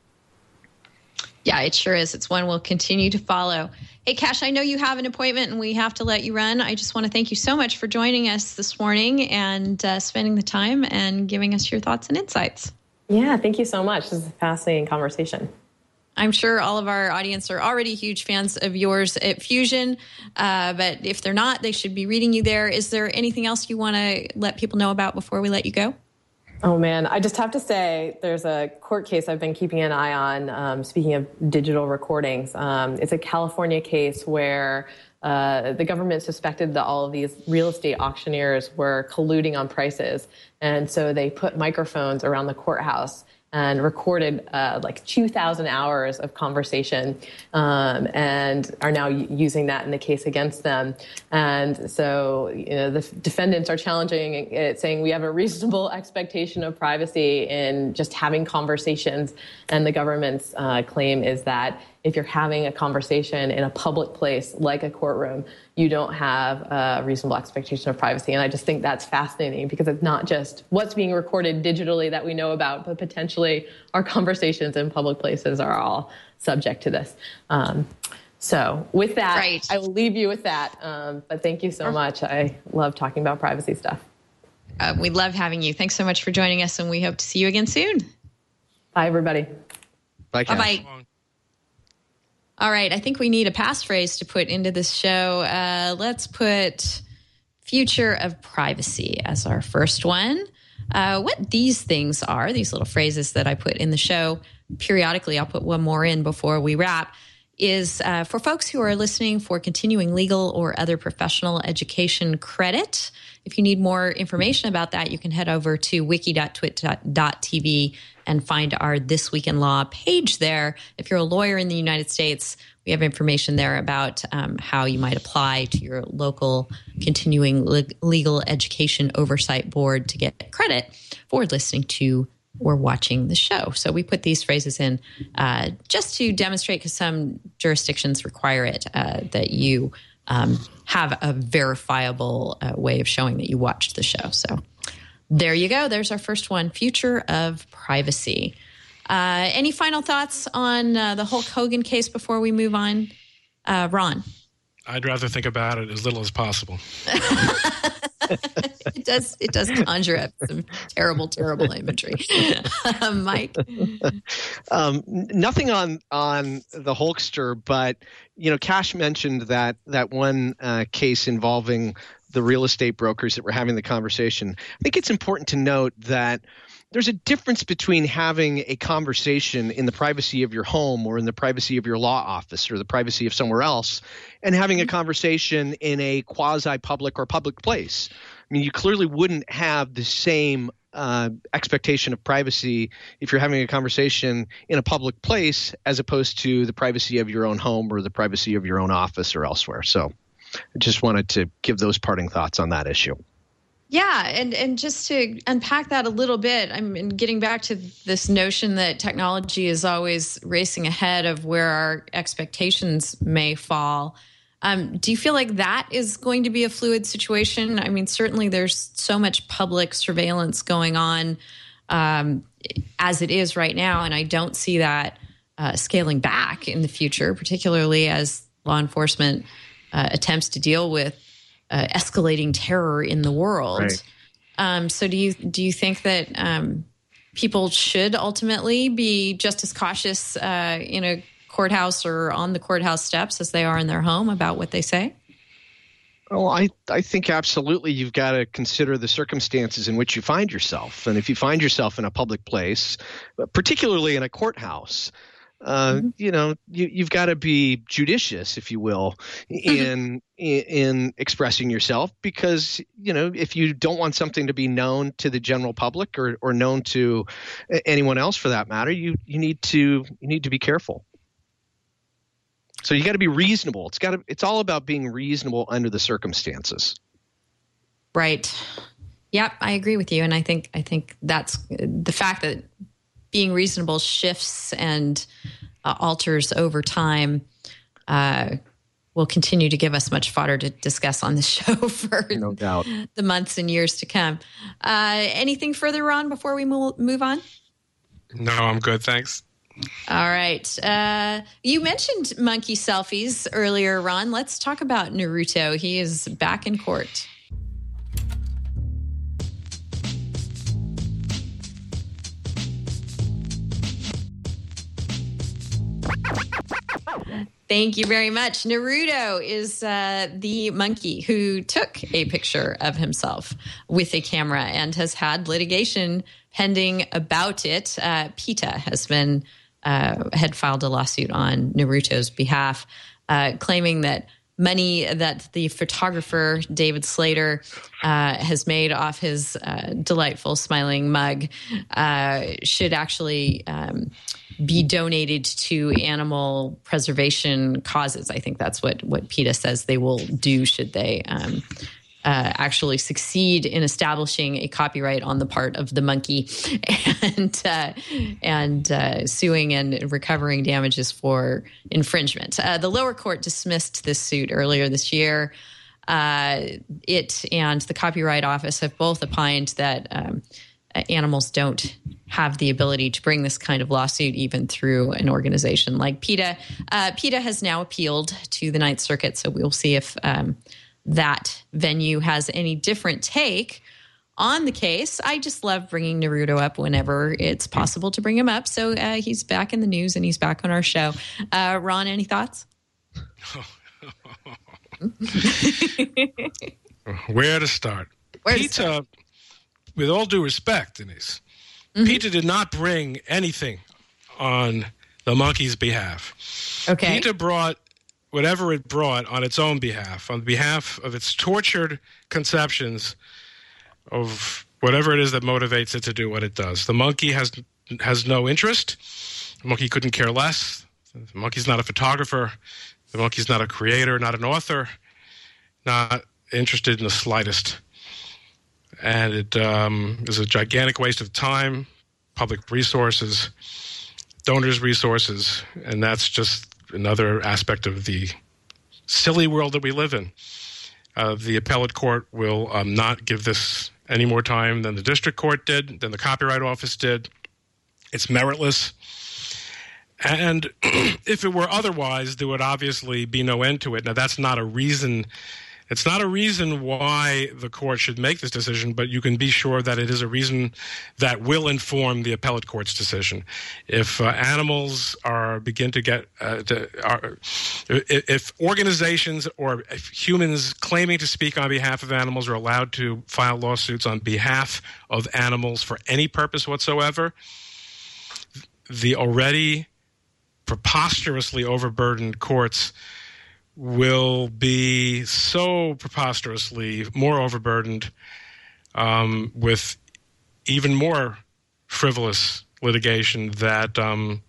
Yeah, it sure is. It's one we'll continue to follow. Hey, Cash, I know you have an appointment and we have to let you run. I just want to thank you so much for joining us this morning and uh, spending the time and giving us your thoughts and insights. Yeah, thank you so much. This is a fascinating conversation. I'm sure all of our audience are already huge fans of yours at Fusion, uh, but if they're not, they should be reading you there. Is there anything else you want to let people know about before we let you go? Oh, man, I just have to say there's a court case I've been keeping an eye on, um, speaking of digital recordings. Um, it's a California case where uh, the government suspected that all of these real estate auctioneers were colluding on prices. And so they put microphones around the courthouse and recorded uh, like two thousand hours of conversation, um, and are now using that in the case against them. And so, you know, the defendants are challenging it, saying we have a reasonable expectation of privacy in just having conversations. And the government's uh, claim is that if you're having a conversation in a public place like a courtroom, you don't have a reasonable expectation of privacy. And I just think that's fascinating, because it's not just what's being recorded digitally that we know about, but potentially our conversations in public places are all subject to this. Um, so with that, right. I will leave you with that. Um, but thank you so much. I love talking about privacy stuff. Uh, we love having you. Thanks so much for joining us, and we hope to see you again soon. Bye, everybody. Bye, Cash. Bye-bye. All right, I think we need a passphrase to put into this show. Uh, let's put future of privacy as our first one. Uh, what these things are, these little phrases that I put in the show, periodically I'll put one more in before we wrap, is uh, for folks who are listening for continuing legal or other professional education credit. If you need more information about that, you can head over to wiki dot twit dot t v and find our This Week in Law page there. If you're a lawyer in the United States, we have information there about um, how you might apply to your local continuing le- legal education oversight board to get credit for listening to or watching the show. So we put these phrases in uh, just to demonstrate, because some jurisdictions require it, uh, that you um, have a verifiable uh, way of showing that you watched the show. So there you go. There's our first one, future of privacy. Uh, any final thoughts on uh, the Hulk Hogan case before we move on? Uh, Ron? I'd rather think about it as little as possible. It does. It does conjure up some terrible, terrible imagery. uh, Mike, um, nothing on on the Hulkster, but you know, Cash mentioned that that one uh, case involving the real estate brokers that were having the conversation. I think it's important to note that there's a difference between having a conversation in the privacy of your home or in the privacy of your law office or the privacy of somewhere else, and having a conversation in a quasi-public or public place. I mean, you clearly wouldn't have the same uh, expectation of privacy if you're having a conversation in a public place as opposed to the privacy of your own home or the privacy of your own office or elsewhere. So I just wanted to give those parting thoughts on that issue. Yeah, and, and just to unpack that a little bit, I mean, getting back to this notion that technology is always racing ahead of where our expectations may fall. Um, do you feel like that is going to be a fluid situation? I mean, certainly there's so much public surveillance going on um, as it is right now, and I don't see that uh, scaling back in the future, particularly as law enforcement uh, attempts to deal with Uh, escalating terror in the world. Right. Um, so do you do you think that um, people should ultimately be just as cautious uh, in a courthouse or on the courthouse steps as they are in their home about what they say? Well, I, I think absolutely you've got to consider the circumstances in which you find yourself. And if you find yourself in a public place, particularly in a courthouse, Uh, mm-hmm. you know, you, you've got to be judicious, if you will, in, in in expressing yourself, because, you know, if you don't want something to be known to the general public or, or known to anyone else for that matter, you you need to you need to be careful. So you got to be reasonable. It's got to it's all about being reasonable under the circumstances. Right. Yep, I agree with you, and I think I think that's the fact that being reasonable shifts and uh, alters over time uh, will continue to give us much fodder to discuss on this show for no doubt. the months and years to come. Uh, anything further, Ron, before we move on? No, I'm good. Thanks. All right. Uh, you mentioned monkey selfies earlier, Ron. Let's talk about Naruto. He is back in court. Thank you very much. Naruto is uh, the monkey who took a picture of himself with a camera and has had litigation pending about it. Uh, PETA has been uh, had filed a lawsuit on Naruto's behalf, uh, claiming that money that the photographer David Slater uh, has made off his uh, delightful smiling mug uh, should actually um, be donated to animal preservation causes. I think that's what, what PETA says they will do should they um, uh, actually succeed in establishing a copyright on the part of the monkey and uh, and uh, suing and recovering damages for infringement. Uh, the lower court dismissed this suit earlier this year. Uh, it and the Copyright Office have both opined that um, animals don't have the ability to bring this kind of lawsuit even through an organization like PETA. Uh, PETA has now appealed to the Ninth Circuit, so we'll see if um, that venue has any different take on the case. I just love bringing Naruto up whenever it's possible to bring him up. So uh, he's back in the news and he's back on our show. Uh, Ron, any thoughts? Where to start? Where to PETA, start? with all due respect, Denise, mm-hmm. PETA did not bring anything on the monkey's behalf. Okay. PETA brought whatever it brought on its own behalf, on behalf of its tortured conceptions of whatever it is that motivates it to do what it does. The monkey has has no interest. The monkey couldn't care less. The monkey's not a photographer. The monkey's not a creator, not an author, not interested in the slightest. And it um, is a gigantic waste of time, public resources, donors' resources, and that's just another aspect of the silly world that we live in. Uh, the appellate court will um, not give this any more time than the district court did, than the Copyright Office did. It's meritless. And if it were otherwise, there would obviously be no end to it. Now, that's not a reason. It's not a reason why the court should make this decision, but you can be sure that it is a reason that will inform the appellate court's decision. If uh, animals are begin to get, uh, to, are, if organizations or if humans claiming to speak on behalf of animals are allowed to file lawsuits on behalf of animals for any purpose whatsoever, the already preposterously overburdened courts will be so preposterously more overburdened um, with even more frivolous litigation that um,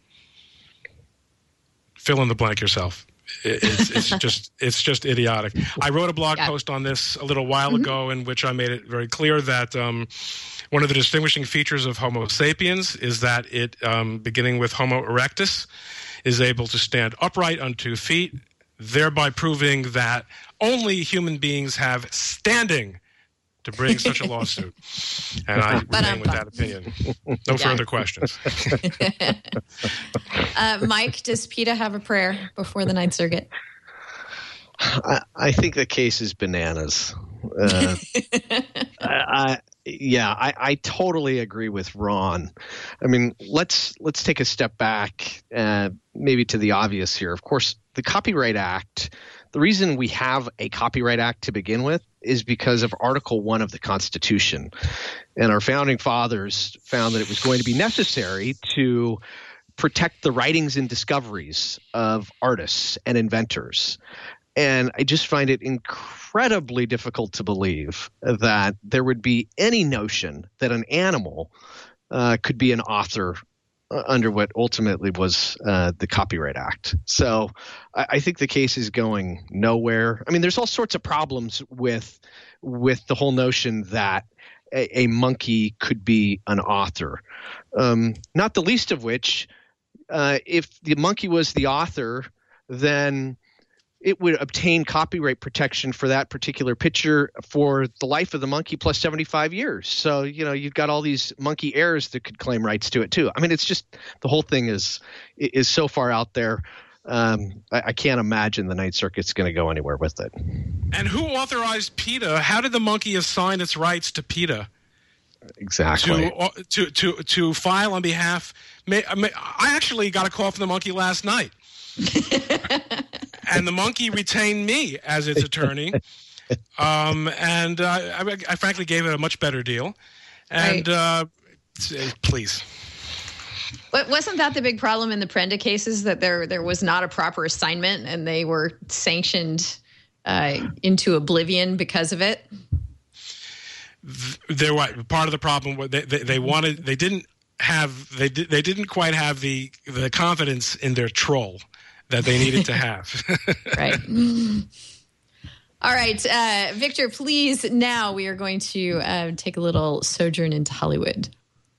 fill in the blank yourself. It, it's, it's just it's just idiotic. I wrote a blog yeah. post on this a little while mm-hmm. ago in which I made it very clear that um, one of the distinguishing features of Homo sapiens is that it, um, beginning with Homo erectus, is able to stand upright on two feet, thereby proving that only human beings have standing to bring such a lawsuit. And I remain with that opinion. No yeah. further questions. uh, Mike, does PETA have a prayer before the Ninth Circuit? I, I think the case is bananas. Uh, I, I Yeah, I, I totally agree with Ron. I mean, let's let's take a step back, uh, maybe to the obvious here. Of course, the Copyright Act, the reason we have a Copyright Act to begin with is because of Article One of the Constitution. And our founding fathers found that it was going to be necessary to protect the writings and discoveries of artists and inventors. And I just find it incredibly difficult to believe that there would be any notion that an animal uh, could be an author uh, under what ultimately was uh, the Copyright Act. So I, I think the case is going nowhere. I mean, there's all sorts of problems with with the whole notion that a, a monkey could be an author, um, not the least of which, uh, if the monkey was the author, then it would obtain copyright protection for that particular picture for the life of the monkey plus seventy-five years. So, you know, you've got all these monkey heirs that could claim rights to it too. I mean, it's just the whole thing is is so far out there. Um, I, I can't imagine the Ninth Circuit's going to go anywhere with it. And who authorized PETA? How did the monkey assign its rights to PETA? Exactly. To to to, to file on behalf. May, may, I actually got a call from the monkey last night. And the monkey retained me as its attorney, um, and uh, I, I frankly gave it a much better deal. And right. uh, please, but wasn't that the big problem in the Prenda cases, that there there was not a proper assignment and they were sanctioned uh, into oblivion because of it? There, what part of the problem was they, they, they wanted they didn't have they did, they didn't quite have the the confidence in their troll that they needed to have. Right. All right, uh, Victor, please, now we are going to uh, take a little sojourn into Hollywood.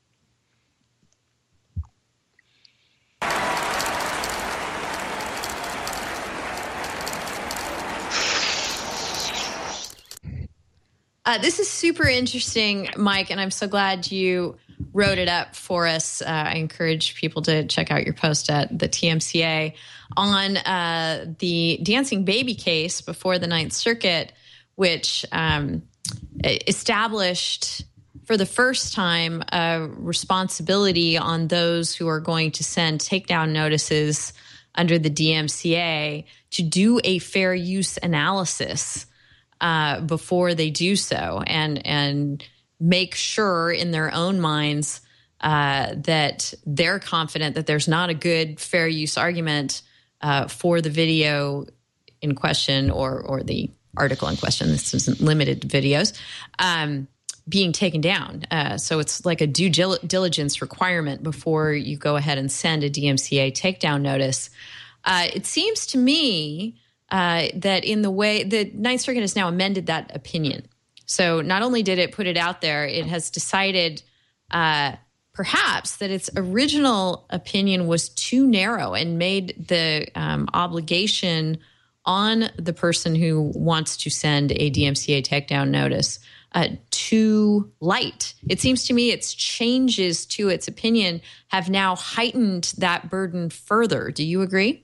Uh, this is super interesting, Mike, and I'm so glad you wrote it up for us. Uh, I encourage people to check out your post at the T M C A on uh, the Dancing Baby case before the Ninth Circuit, which um, established for the first time a responsibility on those who are going to send takedown notices under the D M C A to do a fair use analysis uh, before they do so, and and make sure in their own minds uh, that they're confident that there's not a good fair use argument uh, for the video in question or or the article in question. This isn't limited to videos um, being taken down. Uh, so it's like a due diligence requirement before you go ahead and send a D M C A takedown notice. Uh, it seems to me uh, that in the way the Ninth Circuit has now amended that opinion. So not only did it put it out there, it has decided uh, perhaps that its original opinion was too narrow and made the um, obligation on the person who wants to send a D M C A takedown notice uh, too light. It seems to me its changes to its opinion have now heightened that burden further. Do you agree?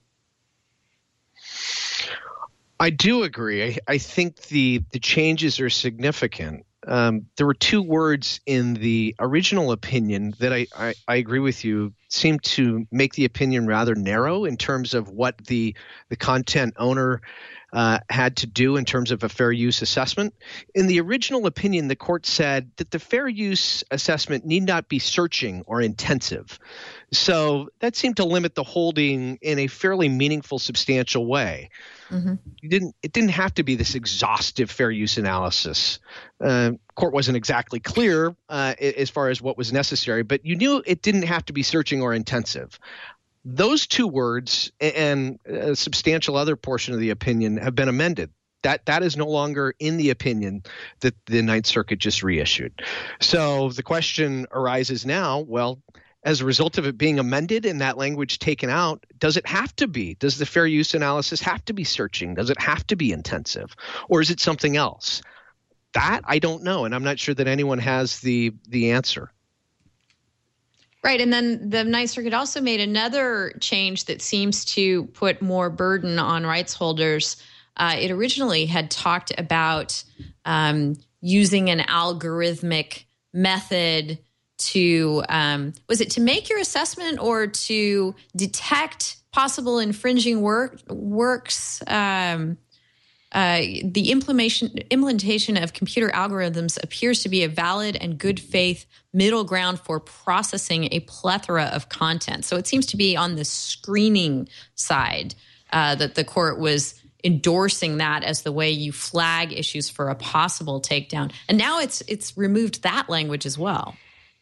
I do agree. I, I think the the changes are significant. Um, there were two words in the original opinion that I, I, I agree with you seem to make the opinion rather narrow in terms of what the the content owner uh, had to do in terms of a fair use assessment. In the original opinion, the court said that the fair use assessment need not be searching or intensive. So that seemed to limit the holding in a fairly meaningful, substantial way. Mm-hmm. You didn't. It didn't have to be this exhaustive fair use analysis. Uh, court wasn't exactly clear uh, as far as what was necessary, but you knew it didn't have to be searching or intensive. Those two words and a substantial other portion of the opinion have been amended. That that is no longer in the opinion that the Ninth Circuit just reissued. So the question arises now, well, as a result of it being amended and that language taken out, does it have to be? Does the fair use analysis have to be searching? Does it have to be intensive? Or is it something else? That I don't know, and I'm not sure that anyone has the the answer. Right, and then the Ninth Circuit also made another change that seems to put more burden on rights holders. Uh, it originally had talked about um, using an algorithmic method to, um, was it to make your assessment or to detect possible infringing work, works? Um, uh, the implementation, implementation of computer algorithms appears to be a valid and good faith middle ground for processing a plethora of content. So it seems to be on the screening side uh, that the court was endorsing that as the way you flag issues for a possible takedown. And now it's it's removed that language as well.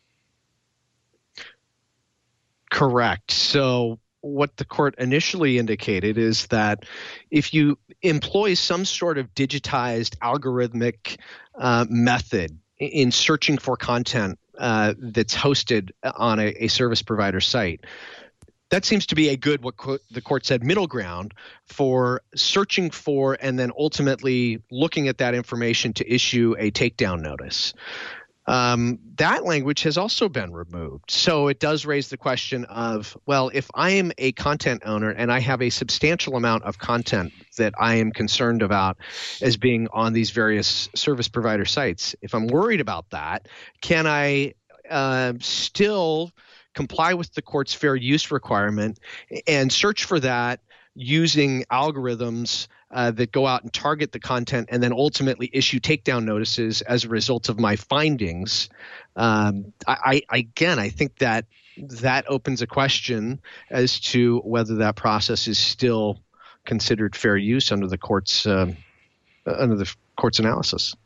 Correct. So what the court initially indicated is that if you employ some sort of digitized algorithmic uh, method in searching for content uh, that's hosted on a, a service provider site, that seems to be a good, what co- the court said, middle ground for searching for and then ultimately looking at that information to issue a takedown notice. Um, that language has also been removed. So it does raise the question of, well, if I am a content owner and I have a substantial amount of content that I am concerned about as being on these various service provider sites, if I'm worried about that, can I uh, still comply with the court's fair use requirement and search for that using algorithms uh, that go out and target the content and then ultimately issue takedown notices as a result of my findings? Um, I, I again, I think that that opens a question as to whether that process is still considered fair use under the court's uh, uh, under the court's analysis.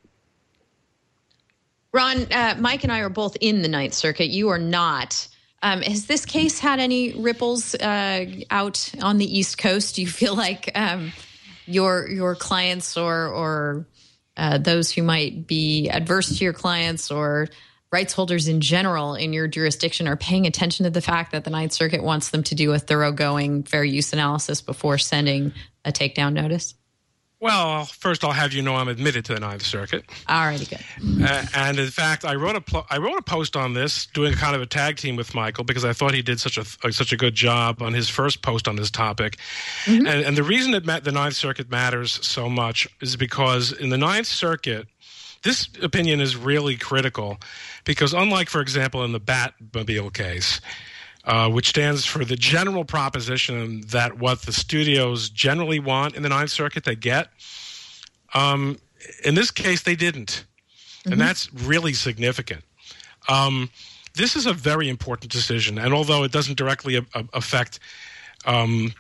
Ron, uh, Mike and I are both in the Ninth Circuit. You are not. Um, has this case had any ripples uh, out on the East Coast? Do you feel like um, your your clients or or uh, those who might be adverse to your clients or rights holders in general in your jurisdiction are paying attention to the fact that the Ninth Circuit wants them to do a thoroughgoing fair use analysis before sending a takedown notice? Well, first I'll have you know I'm admitted to the Ninth Circuit. All righty, good. Uh, and in fact, I wrote a pl- I wrote a post on this, doing kind of a tag team with Michael because I thought he did such a uh, such a good job on his first post on this topic. Mm-hmm. And, and the reason that ma- the Ninth Circuit matters so much is because in the Ninth Circuit, this opinion is really critical because unlike, for example, in the Batmobile case, Uh, which stands for the general proposition that what the studios generally want in the Ninth Circuit, they get. Um, in this case, they didn't. Mm-hmm. And that's really significant. Um, this is a very important decision. And although it doesn't directly a- a- affect um,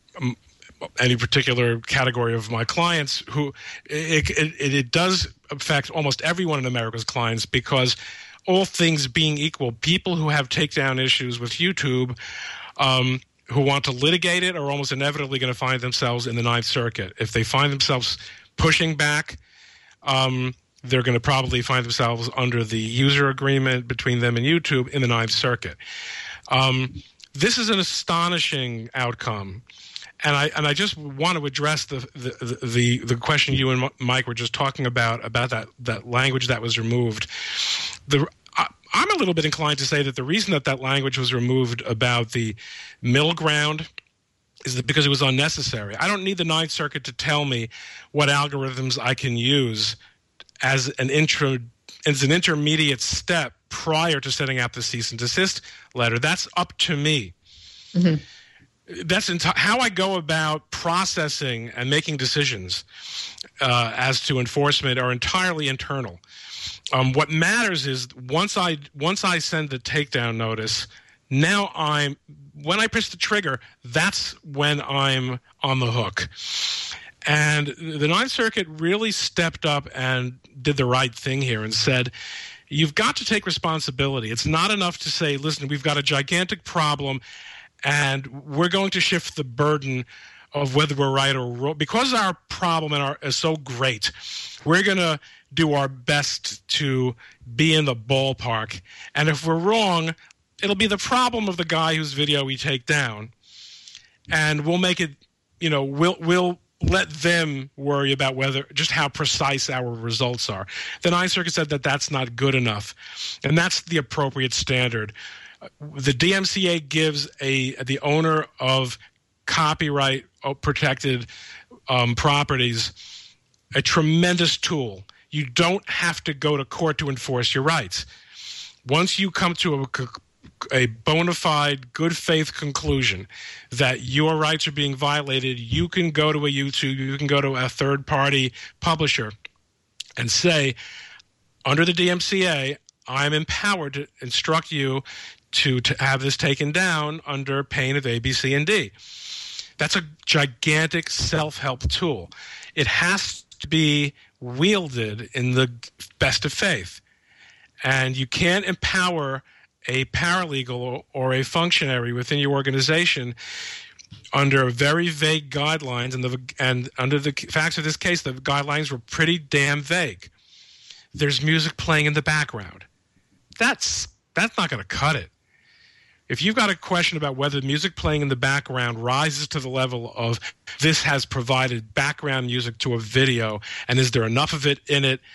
any particular category of my clients, who it, it, it does affect almost everyone in America's clients because all things being equal, people who have takedown issues with YouTube um, who want to litigate it are almost inevitably going to find themselves in the Ninth Circuit. If they find themselves pushing back, um, they're going to probably find themselves under the user agreement between them and YouTube in the Ninth Circuit. Um, this is an astonishing outcome. And I and I just want to address the the, the the question you and Mike were just talking about, about that, that language that was removed. The I, I'm a little bit inclined to say that the reason that that language was removed about the middle ground is that because it was unnecessary. I don't need the Ninth Circuit to tell me what algorithms I can use as an intro as an intermediate step prior to sending out the cease and desist letter. That's up to me. Mm-hmm. That's enti- how I go about processing and making decisions uh, as to enforcement are entirely internal. Um, what matters is once I once I send the takedown notice, now I'm when I press the trigger, that's when I'm on the hook. And the Ninth Circuit really stepped up and did the right thing here and said, you've got to take responsibility. It's not enough to say, listen, we've got a gigantic problem, and we're going to shift the burden of whether we're right or wrong. Because our problem and our, is so great, we're going to do our best to be in the ballpark. And if we're wrong, it'll be the problem of the guy whose video we take down. And we'll make it, you know, we'll we'll let them worry about whether just how precise our results are. The Ninth Circuit said that that's not good enough. And that's the appropriate standard. The D M C A gives a the owner of copyright protected um, properties a tremendous tool. You don't have to go to court to enforce your rights. Once you come to a, a bona fide, good faith conclusion that your rights are being violated, you can go to a YouTube, you can go to a third party publisher and say, under the D M C A, I'm empowered to instruct you to, to have this taken down under pain of A, B, C, and D. That's a gigantic self-help tool. It has to be wielded in the best of faith. And you can't empower a paralegal or a functionary within your organization under very vague guidelines. And, the, and under the facts of this case, the guidelines were pretty damn vague. There's music playing in the background. That's, that's not going to cut it. If you've got a question about whether music playing in the background rises to the level of this has provided background music to a video and is there enough of it in it,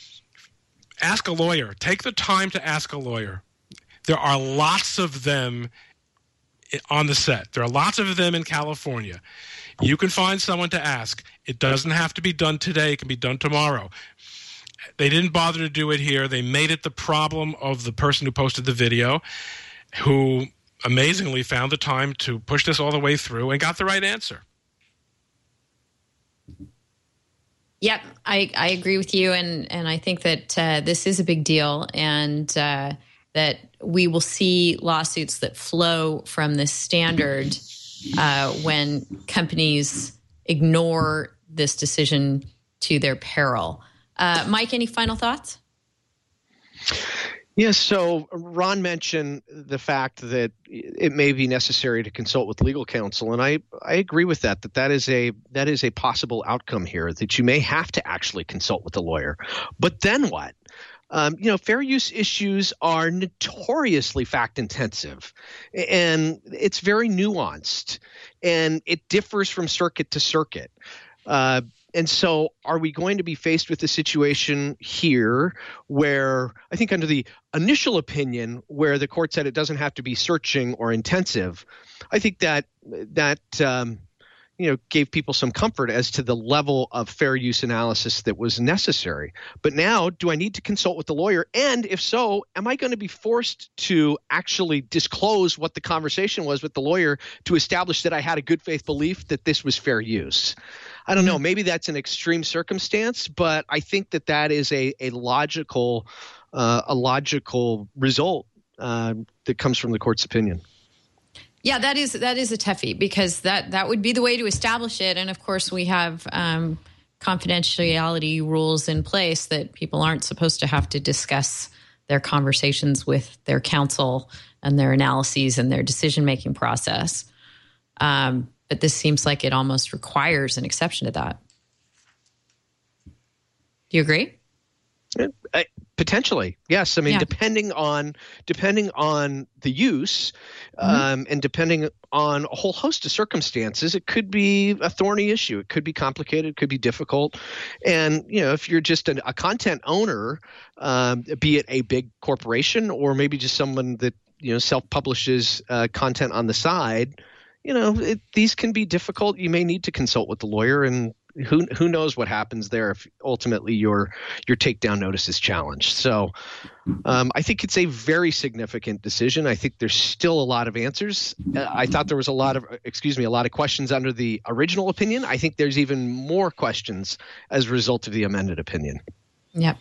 ask a lawyer. Take the time to ask a lawyer. There are lots of them on the set. There are lots of them in California. You can find someone to ask. It doesn't have to be done today. It can be done tomorrow. They didn't bother to do it here. They made it the problem of the person who posted the video, who amazingly found the time to push this all the way through and got the right answer. Yep, I, I agree with you, and, and I think that uh, this is a big deal, and uh, that we will see lawsuits that flow from this standard uh, when companies ignore this decision to their peril. Uh, Mike, any final thoughts? Yes, so Ron mentioned the fact that it may be necessary to consult with legal counsel, and I, I agree with that, that that is a that is a possible outcome here, that you may have to actually consult with a lawyer. But then what? Um, you know, fair use issues are notoriously fact-intensive, and it's very nuanced, and it differs from circuit to circuit. Uh, And so are we going to be faced with a situation here where I think under the initial opinion where the court said it doesn't have to be searching or intensive, I think that that um, you know gave people some comfort as to the level of fair use analysis that was necessary. But now, do I need to consult with the lawyer? And if so, am I going to be forced to actually disclose what the conversation was with the lawyer to establish that I had a good faith belief that this was fair use? I don't know. Maybe that's an extreme circumstance, but I think that that is a a logical uh, a logical result uh, that comes from the court's opinion. Yeah, that is that is a toughie, because that that would be the way to establish it. And of course, we have um, confidentiality rules in place that people aren't supposed to have to discuss their conversations with their counsel and their analyses and their decision-making process. Um, but this seems like it almost requires an exception to that. Do you agree? Uh, potentially, yes. I mean, Yeah. depending on depending on the use, Mm-hmm. um, and depending on a whole host of circumstances, it could be a thorny issue. It could be complicated. It could be difficult. And you know, if you're just an, a content owner, um, be it a big corporation or maybe just someone that you know self-publishes uh, content on the side, you know, it, these can be difficult. You may need to consult with the lawyer, and who who knows what happens there if ultimately your your takedown notice is challenged. So um, I think it's a very significant decision. I think there's still a lot of answers. Uh, I thought there was a lot of, excuse me, a lot of questions under the original opinion. I think there's even more questions as a result of the amended opinion. Yep.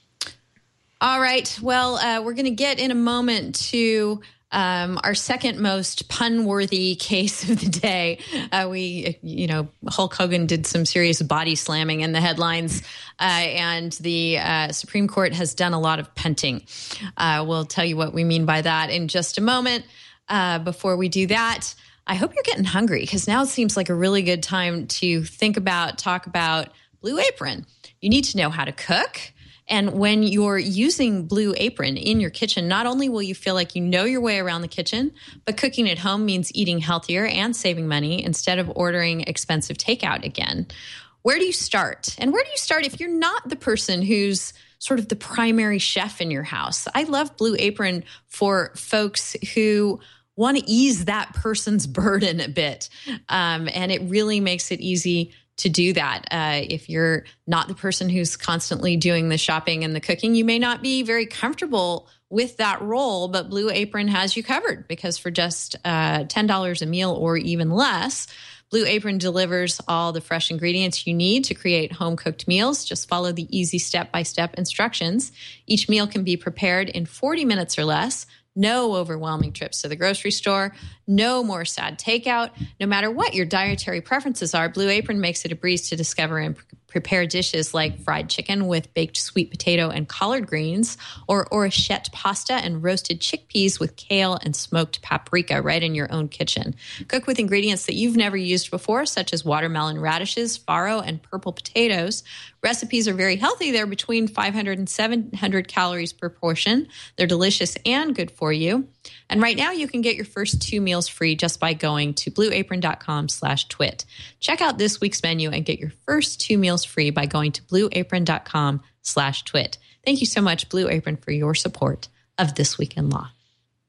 All right. Well, uh, we're going to get in a moment to um, our second most pun-worthy case of the day. Uh, we, you know, Hulk Hogan did some serious body slamming in the headlines, uh, and the uh, Supreme Court has done a lot of punting. Uh, we'll tell you what we mean by that in just a moment. Uh, before we do that, I hope you're getting hungry, because now it seems like a really good time to think about, talk about Blue Apron. You need to know how to cook. And when you're using Blue Apron in your kitchen, not only will you feel like you know your way around the kitchen, but cooking at home means eating healthier and saving money instead of ordering expensive takeout again. Where do you start? And where do you start if you're not the person who's sort of the primary chef in your house? I love Blue Apron for folks who want to ease that person's burden a bit. Um, and it really makes it easy to do that. Uh, if you're not the person who's constantly doing the shopping and the cooking, you may not be very comfortable with that role, but Blue Apron has you covered, because for just uh, ten dollars a meal or even less, Blue Apron delivers all the fresh ingredients you need to create home-cooked meals. Just follow the easy step-by-step instructions. Each meal can be prepared in forty minutes or less. No overwhelming trips to the grocery store, no more sad takeout. No matter what your dietary preferences are, Blue Apron makes it a breeze to discover and pre- prepare dishes like fried chicken with baked sweet potato and collard greens, or orecchiette pasta and roasted chickpeas with kale and smoked paprika right in your own kitchen. Cook with ingredients that you've never used before, such as watermelon radishes, farro, and purple potatoes. Recipes are very healthy. They're between five hundred and seven hundred calories per portion. They're delicious and good for you. And right now you can get your first two meals free just by going to blueapron.com slash twit. Check out this week's menu and get your first two meals free by going to blueapron.com slash twit. Thank you so much, Blue Apron, for your support of This Week in Law.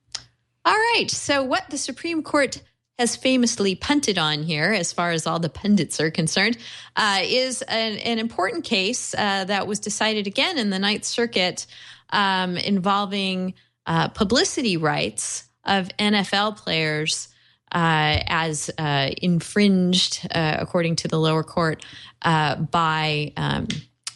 All right. So what the Supreme Court has famously punted on here, as far as all the pundits are concerned, uh, is an, an important case uh, that was decided again in the Ninth Circuit um, involving uh, publicity rights of N F L players uh, as uh, infringed, uh, according to the lower court, uh, by um,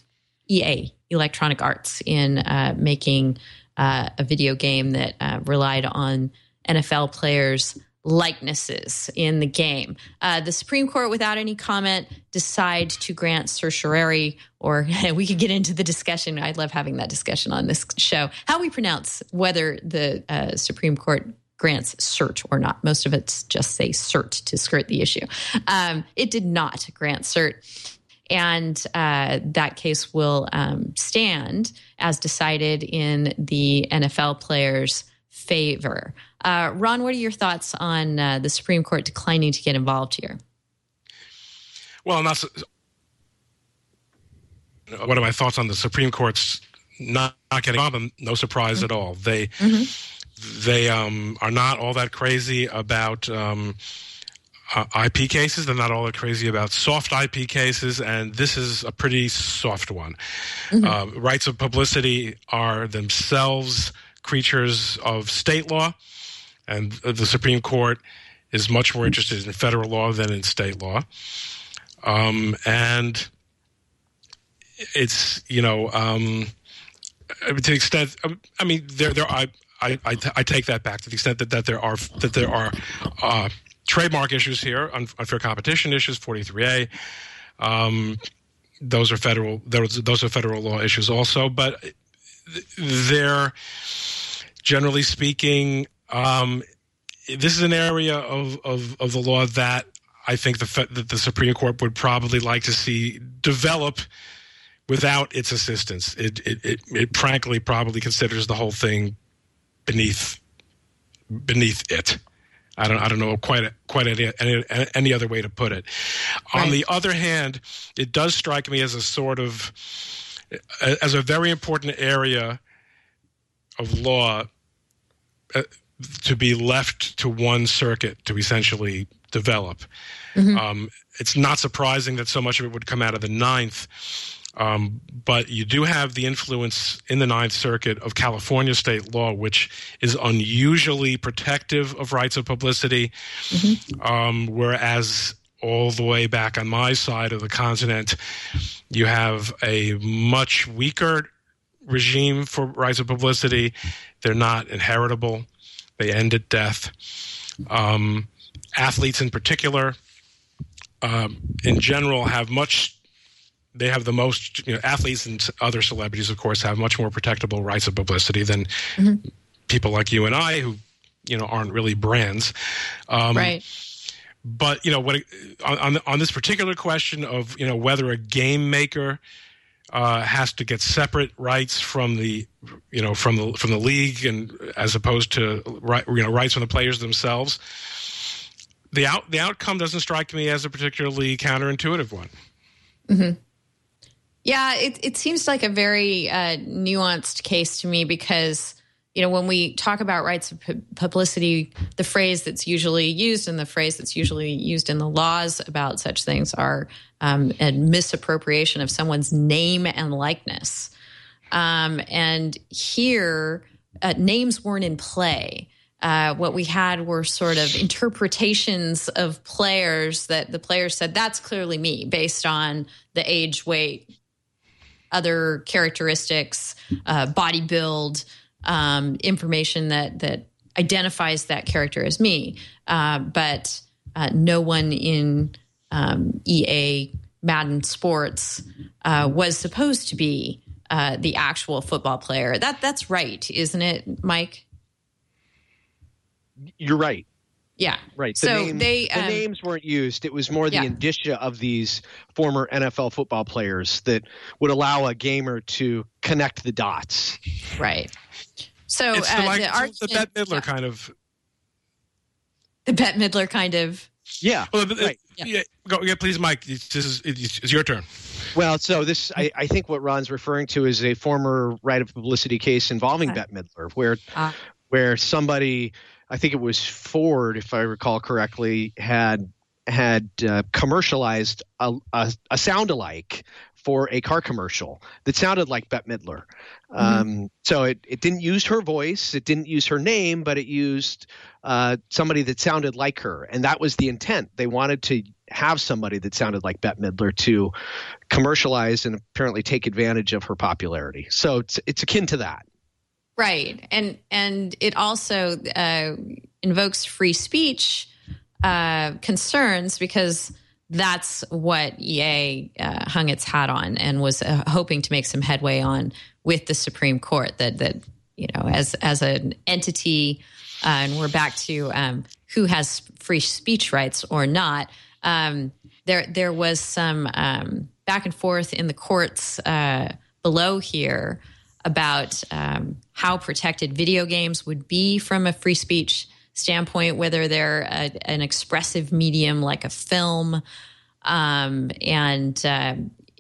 E A, Electronic Arts, in uh, making uh, a video game that uh, relied on N F L players' likenesses in the game. Uh, the Supreme Court, without any comment, decide to grant certiorari, or we could get into the discussion. I love having that discussion on this show. How we pronounce whether the uh, Supreme Court grants cert or not. Most of it's just say cert to skirt the issue. Um, it did not grant cert. And uh, that case will um, stand as decided in the N F L players' favor. Uh, Ron, what are your thoughts on uh, the Supreme Court declining to get involved here? Well, not, what are my thoughts on the Supreme Court's not, not getting involved? No surprise mm-hmm. at all. They mm-hmm. they um, are not all that crazy about um, uh, I P cases. They're not all that crazy about soft I P cases, and this is a pretty soft one. Mm-hmm. Uh, rights of publicity are themselves creatures of state law, and the Supreme Court is much more interested in federal law than in state law. Um, and it's, you know, um, to the extent, I mean, there, there, I, I, I, t- I take that back to the extent that, that there are, that there are, uh, trademark issues here, unfair competition issues, forty-three A. Um, those are federal, those, those are federal law issues also, but they're, generally speaking, um, this is an area of, of, of the law that I think the that the Supreme Court would probably like to see develop without its assistance. It, it, it, it frankly probably considers the whole thing beneath beneath it. I don't I don't know quite quite any any, any other way to put it. Right. On the other hand, it does strike me as a sort of as a very important area of law uh, to be left to one circuit to essentially develop. Mm-hmm. Um, it's not surprising that so much of it would come out of the Ninth, um, but you do have the influence in the Ninth Circuit of California state law, which is unusually protective of rights of publicity, mm-hmm. um, whereas all the way back on my side of the continent, you have a much weaker regime for rights of publicity. They're not inheritable. They end at death. Um, athletes in particular, um, in general, have much, they have the most, you know, athletes and other celebrities, of course, have much more protectable rights of publicity than mm-hmm. people like you and I who, you know, aren't really brands. Um, right. But, you know, what on, on this particular question of, you know, whether a game maker uh, has to get separate rights from the, you know, from the from the league, and as opposed to right, you know, rights from the players themselves, the out the outcome doesn't strike me as a particularly counterintuitive one. Mm-hmm. Yeah, it it seems like a very uh, nuanced case to me because, you know, when we talk about rights of pu- publicity, the phrase that's usually used and the phrase that's usually used in the laws about such things are um, a misappropriation of someone's name and likeness. Um, and here, uh, names weren't in play. Uh, what we had were sort of interpretations of players that the players said, that's clearly me, based on the age, weight, other characteristics, uh, body build, Um, information that that identifies that character as me, uh, but uh, no one in um, E A Madden Sports uh, was supposed to be uh, the actual football player. That that's right, isn't it, Mike? You're right. Yeah. Right. The, so name, they, um, the names weren't used. It was more the yeah. indicia of these former N F L football players that would allow a gamer to connect the dots. Right. So it's uh, the, like, the, argument, the Bette Midler yeah. kind of. The Bette Midler kind of. Yeah. Well, right. Yeah. yeah. Go, yeah. Please, Mike. This is it's your turn. Well, so this, I, I think what Ron's referring to is a former right of publicity case involving okay. Bette Midler, where, uh. where somebody, I think it was Ford, if I recall correctly, had had uh, commercialized a, a, a sound-alike for a car commercial that sounded like Bette Midler. Mm-hmm. Um, so it, it didn't use her voice, it didn't use her name, but it used uh, somebody that sounded like her. And that was the intent. They wanted to have somebody that sounded like Bette Midler to commercialize and apparently take advantage of her popularity. So it's, it's akin to that. Right. And and it also uh, invokes free speech uh, concerns because that's what E A uh, hung its hat on and was uh, hoping to make some headway on with the Supreme Court. That that you know, as as an entity, uh, and we're back to um, who has free speech rights or not. Um, there there was some um, back and forth in the courts uh, below here about um, how protected video games would be from a free speech standpoint, whether they're a, an expressive medium like a film. Um, and uh,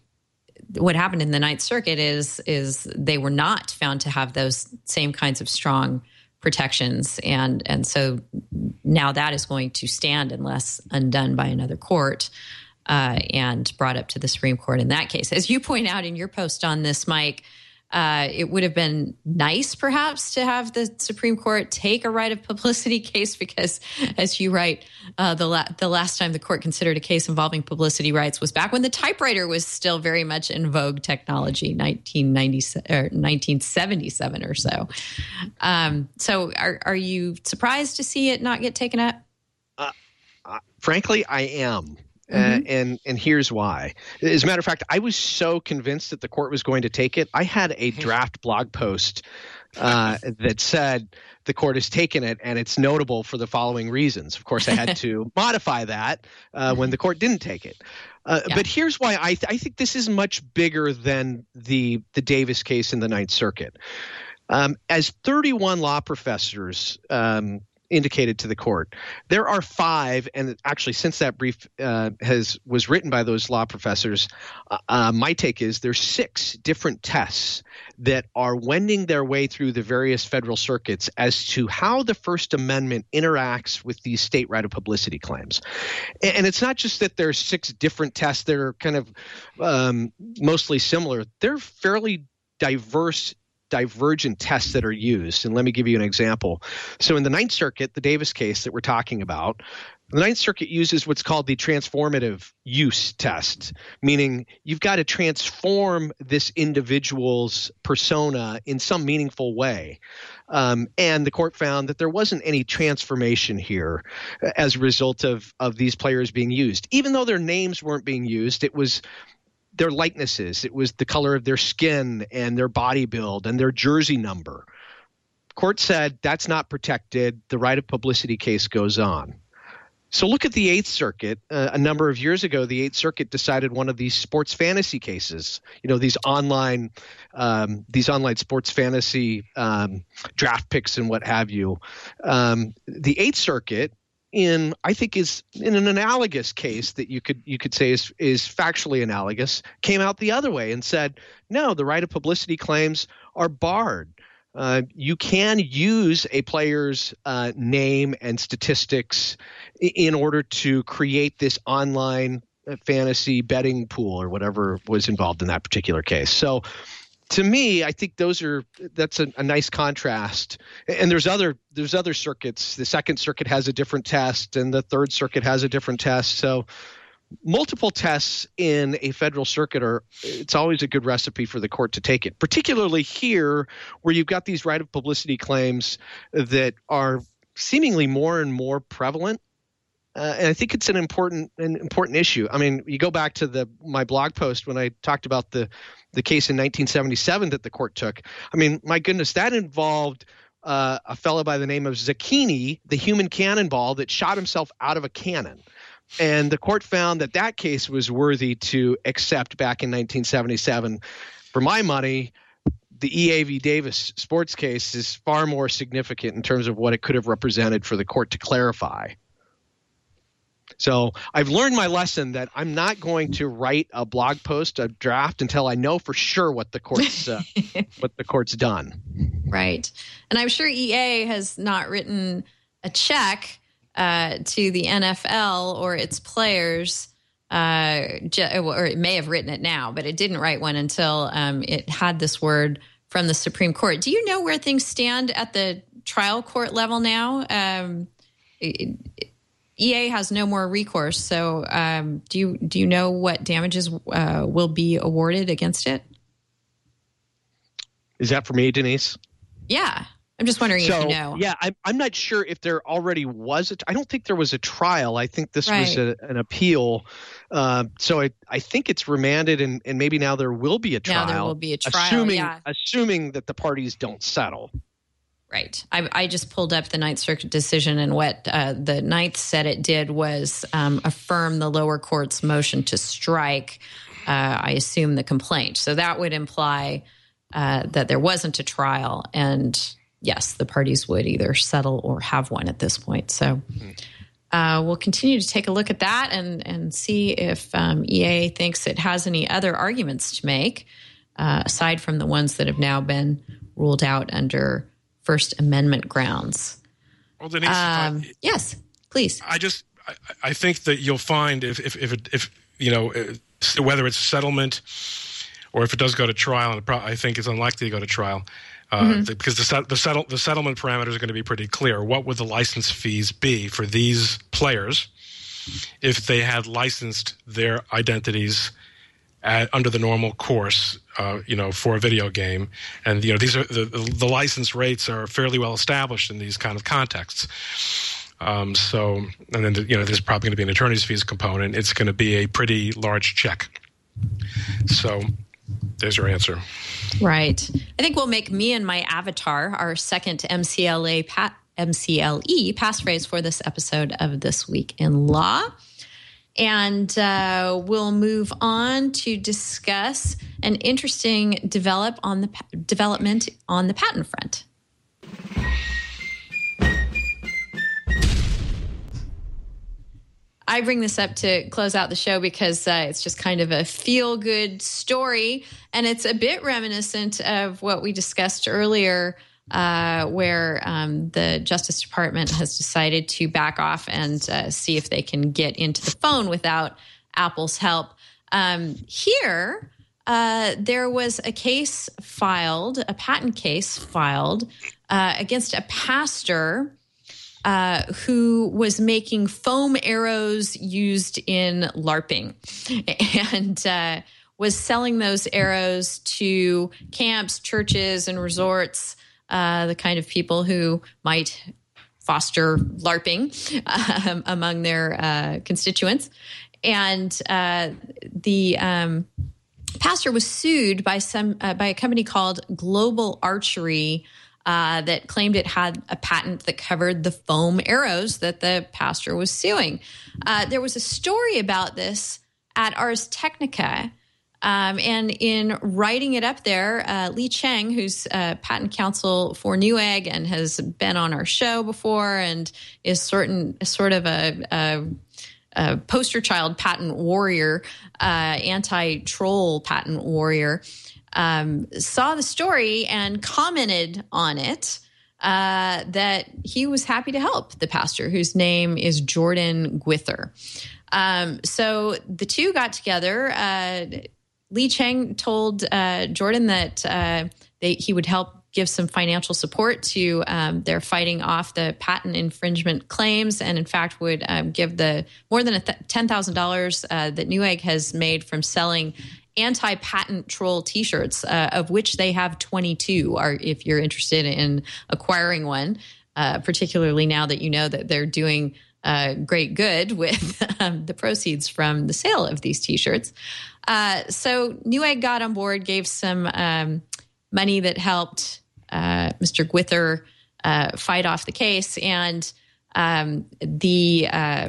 what happened in the Ninth Circuit is is they were not found to have those same kinds of strong protections. And, and so now that is going to stand unless undone by another court uh, and brought up to the Supreme Court in that case. As you point out in your post on this, Mike, Uh, it would have been nice, perhaps, to have the Supreme Court take a right of publicity case because, as you write, uh, the, la- the last time the court considered a case involving publicity rights was back when the typewriter was still very much in vogue technology, nineteen ninety or nineteen seventy-seven or so. Um, so, are, are you surprised to see it not get taken up? Uh, uh, frankly, I am. Mm-hmm. Uh, and and here's why. As a matter of fact, I was so convinced that the court was going to take it. I had a draft blog post uh, that said the court has taken it, and it's notable for the following reasons. Of course, I had to modify that uh, when the court didn't take it. Uh, yeah. But here's why I, th- I think this is much bigger than the the Davis case in the Ninth Circuit. Um, as thirty-one law professors um, indicated to the court, there are five, and actually since that brief uh, has was written by those law professors, uh, uh, my take is there's six different tests that are wending their way through the various federal circuits as to how the First Amendment interacts with these state right of publicity claims. And, and it's not just that there's six different tests that are kind of um, mostly similar. They're fairly diverse divergent tests that are used. And let me give you an example. So in the Ninth Circuit, the Davis case that we're talking about, the Ninth Circuit uses what's called the transformative use test, meaning you've got to transform this individual's persona in some meaningful way. Um, and the court found that there wasn't any transformation here as a result of, of these players being used. Even though their names weren't being used, it was their likenesses. It was the color of their skin and their body build and their jersey number. Court said that's not protected. The right of publicity case goes on. So look at the Eighth Circuit. Uh, a number of years ago, the Eighth Circuit decided one of these sports fantasy cases. You know, these online, um, these online sports fantasy um, draft picks and what have you. Um, the Eighth Circuit, in I think is in an analogous case that you could you could say is is factually analogous, came out the other way and said, no, the right of publicity claims are barred. Uh, you can use a player's uh, name and statistics in order to create this online fantasy betting pool or whatever was involved in that particular case. So to me, I think those are that's a, a nice contrast. And there's other there's other circuits. The Second Circuit has a different test, and the Third Circuit has a different test. So multiple tests in a federal circuit are it's always a good recipe for the court to take it, particularly here where you've got these right of publicity claims that are seemingly more and more prevalent. Uh, and I think it's an important an important issue. I mean, you go back to the my blog post when I talked about the the case in nineteen seventy-seven that the court took. I mean, my goodness, that involved uh, a fellow by the name of Zucchini, the human cannonball that shot himself out of a cannon. And the court found that that case was worthy to accept back in nineteen seventy-seven. For my money, the E A v. Davis sports case is far more significant in terms of what it could have represented for the court to clarify. So I've learned my lesson that I'm not going to write a blog post, a draft, until I know for sure what the court's uh, what the court's done. Right, and I'm sure E A has not written a check uh, to the N F L or its players, uh, or it may have written it now, but it didn't write one until um, it had this word from the Supreme Court. Do you know where things stand at the trial court level now? Um, it, it, E A has no more recourse. So um, do you do you know what damages uh, will be awarded against it? Is that for me, Denise? Yeah. I'm just wondering so, if you know. Yeah, I'm, I'm not sure if there already was a – I don't think there was a trial. I think this right. was a, an appeal. Uh, so I, I think it's remanded, and, and maybe now there will be a trial. Now there will be a trial, assuming, yeah. Assuming that the parties don't settle. Right. I, I just pulled up the Ninth Circuit decision, and what uh, the Ninth said it did was um, affirm the lower court's motion to strike, uh, I assume, the complaint. So that would imply uh, that there wasn't a trial, and yes, the parties would either settle or have one at this point. So uh, we'll continue to take a look at that and, and see if um, E A thinks it has any other arguments to make, uh, aside from the ones that have now been ruled out under First Amendment grounds. Well, Denise, um, I, yes, please. I just I, I think that you'll find if if if, it, if you know whether it's settlement or if it does go to trial, and I think it's unlikely to go to trial. Uh, mm-hmm. the, because the the, settle, the settlement parameters are going to be pretty clear. What would the license fees be for these players if they had licensed their identities at, under the normal course, uh, you know, for a video game? And you know, these are the, the the license rates are fairly well established in these kind of contexts. Um, so, and then you know, there's probably going to be an attorney's fees component. It's going to be a pretty large check. So, there's your answer. Right. I think we'll make me and my avatar our second M C L A pa- M C L E passphrase for this episode of This Week in Law. And uh, we'll move on to discuss an interesting develop on the pa- development on the patent front. I bring this up to close out the show because uh, it's just kind of a feel-good story, and it's a bit reminiscent of what we discussed earlier, uh, where um, the Justice Department has decided to back off and uh, see if they can get into the phone without Apple's help. Um, here, uh, there was a case filed, a patent case filed uh, against a pastor Uh, who was making foam arrows used in LARPing and uh, was selling those arrows to camps, churches, and resorts, uh, the kind of people who might foster LARPing um, among their uh, constituents. And uh, the um, pastor was sued by some uh, by a company called Global Archery, Uh, that claimed it had a patent that covered the foam arrows that the pastor was suing. Uh, there was a story about this at Ars Technica, um, and in writing it up there, uh, Li Cheng, who's uh, patent counsel for Newegg and has been on our show before and is certain, sort of a, a, a poster child patent warrior, uh, anti-troll patent warrior, Um, saw the story and commented on it uh, that he was happy to help the pastor, whose name is Jordan Gwither. Um, so the two got together. Uh, Li Cheng told uh, Jordan that uh, they, he would help give some financial support to um, their fighting off the patent infringement claims, and in fact would um, give the more than th- ten thousand dollars uh, that Newegg has made from selling anti-patent troll T-shirts, uh, of which they have twenty-two. Are if you're interested in acquiring one, uh, particularly now that you know that they're doing uh, great good with um, the proceeds from the sale of these T-shirts. Uh, so Newegg got on board, gave some um, money that helped uh, Mister Gwither uh, fight off the case, and um, the uh,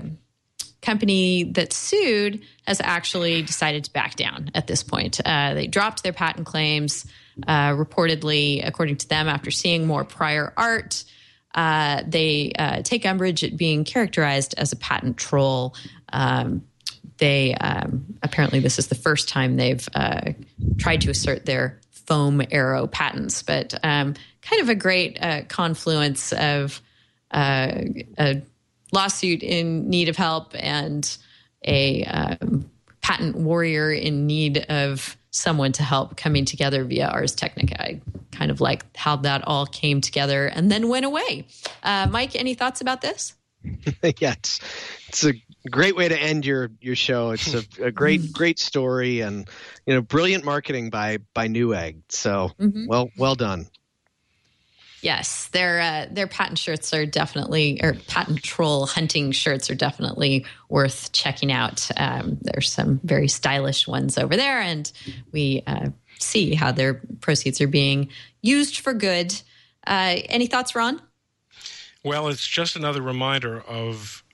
company that sued has actually decided to back down at this point. Uh, they dropped their patent claims, uh, reportedly, according to them, after seeing more prior art. Uh, they uh, take umbrage at being characterized as a patent troll. Um, they um, apparently this is the first time they've uh, tried to assert their foam arrow patents, but um, kind of a great uh, confluence of uh, a lawsuit in need of help and a um, patent warrior in need of someone to help coming together via Ars Technica. I kind of like how that all came together and then went away. Uh, Mike, any thoughts about this? Yeah, it's, it's a great way to end your, your show. It's a, a great, great story and, you know, brilliant marketing by, by Newegg. So mm-hmm. well, well done. Yes, their uh, their patent shirts are definitely, or patent troll hunting shirts are definitely worth checking out. Um, there's some very stylish ones over there, and we uh, see how their proceeds are being used for good. Uh, any thoughts, Ron? Well, it's just another reminder of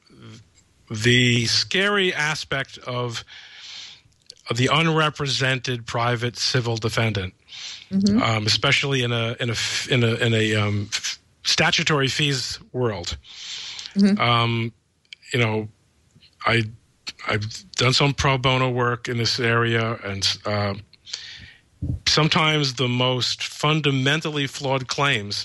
the scary aspect of the unrepresented private civil defendant. Mm-hmm. Um, especially in a in a in a in a um, statutory fees world. Mm-hmm. Um, you know, I I've done some pro bono work in this area, and uh, sometimes the most fundamentally flawed claims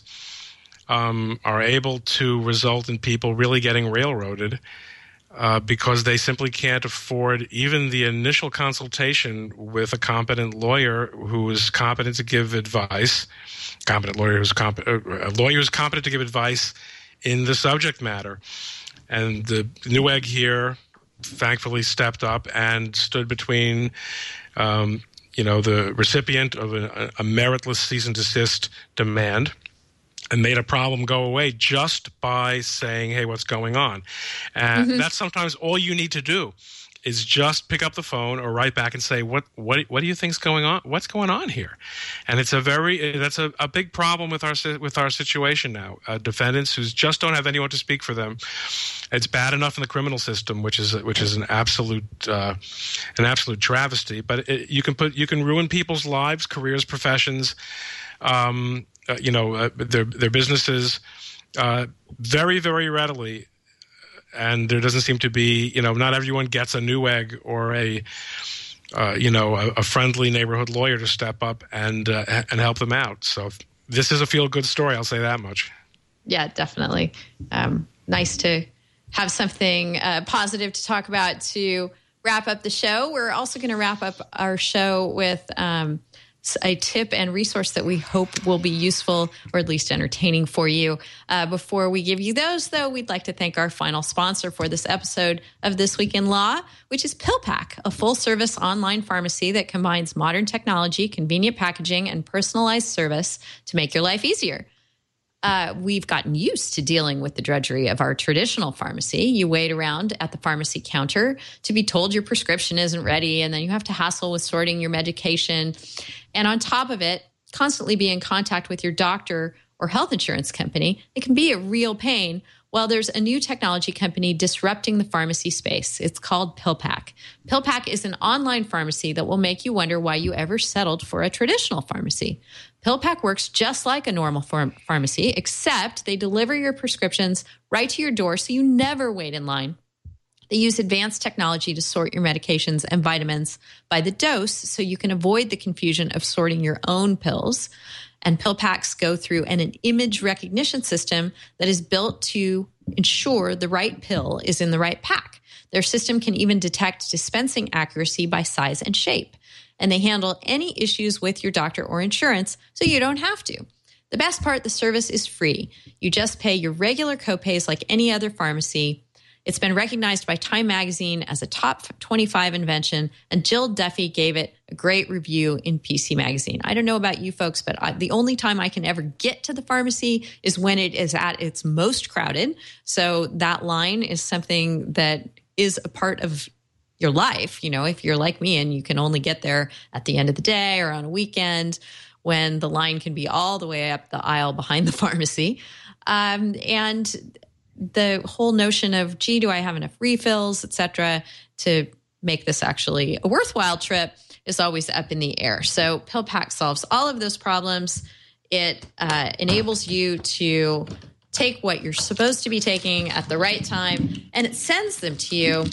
um, are able to result in people really getting railroaded. Uh, because they simply can't afford even the initial consultation with a competent lawyer who is competent to give advice, competent lawyer who's competent, a lawyer who's competent to give advice in the subject matter. And the Newegg here thankfully stepped up and stood between, um, you know, the recipient of a, a meritless cease and desist demand and made a problem go away just by saying, hey, what's going on? And mm-hmm. that's sometimes all you need to do is just pick up the phone or write back and say, what what what do you think's going on? What's going on here? And it's a very that's a, a big problem with our with our situation now. Uh, defendants who just don't have anyone to speak for them. It's bad enough in the criminal system, which is which is an absolute uh, an absolute travesty. But it, you can put you can ruin people's lives, careers, professions. Um, Uh, you know, uh, their their businesses uh, very, very readily. And there doesn't seem to be, you know, not everyone gets a Newegg or a, uh, you know, a, a friendly neighborhood lawyer to step up and uh, and help them out. So this is a feel-good story, I'll say that much. Yeah, definitely. Um, nice to have something uh, positive to talk about to wrap up the show. We're also going to wrap up our show with um, a tip and resource that we hope will be useful or at least entertaining for you. Uh, before we give you those, though, we'd like to thank our final sponsor for this episode of This Week in Law, which is PillPack, a full-service online pharmacy that combines modern technology, convenient packaging, and personalized service to make your life easier. Uh, we've gotten used to dealing with the drudgery of our traditional pharmacy. You wait around at the pharmacy counter to be told your prescription isn't ready, and then you have to hassle with sorting your medication. And on top of it, constantly be in contact with your doctor or health insurance company. It can be a real pain. Well, there's a new technology company disrupting the pharmacy space. It's called PillPack. PillPack is an online pharmacy that will make you wonder why you ever settled for a traditional pharmacy. PillPack works just like a normal pharm- pharmacy, except they deliver your prescriptions right to your door so you never wait in line. They use advanced technology to sort your medications and vitamins by the dose so you can avoid the confusion of sorting your own pills. And pill packs go through an, an image recognition system that is built to ensure the right pill is in the right pack. Their system can even detect dispensing accuracy by size and shape. And they handle any issues with your doctor or insurance, so you don't have to. The best part, the service is free. You just pay your regular copays like any other pharmacy. It's been recognized by Time Magazine as a top twenty-five invention, and Jill Duffy gave it a great review in P C Magazine. I don't know about you folks, but I, the only time I can ever get to the pharmacy is when it is at its most crowded. So that line is something that is a part of your life. You know, if you're like me and you can only get there at the end of the day or on a weekend when the line can be all the way up the aisle behind the pharmacy. Um, and the whole notion of, gee, do I have enough refills, et cetera, to make this actually a worthwhile trip is always up in the air. So PillPack solves all of those problems. It uh, enables you to take what you're supposed to be taking at the right time, and it sends them to you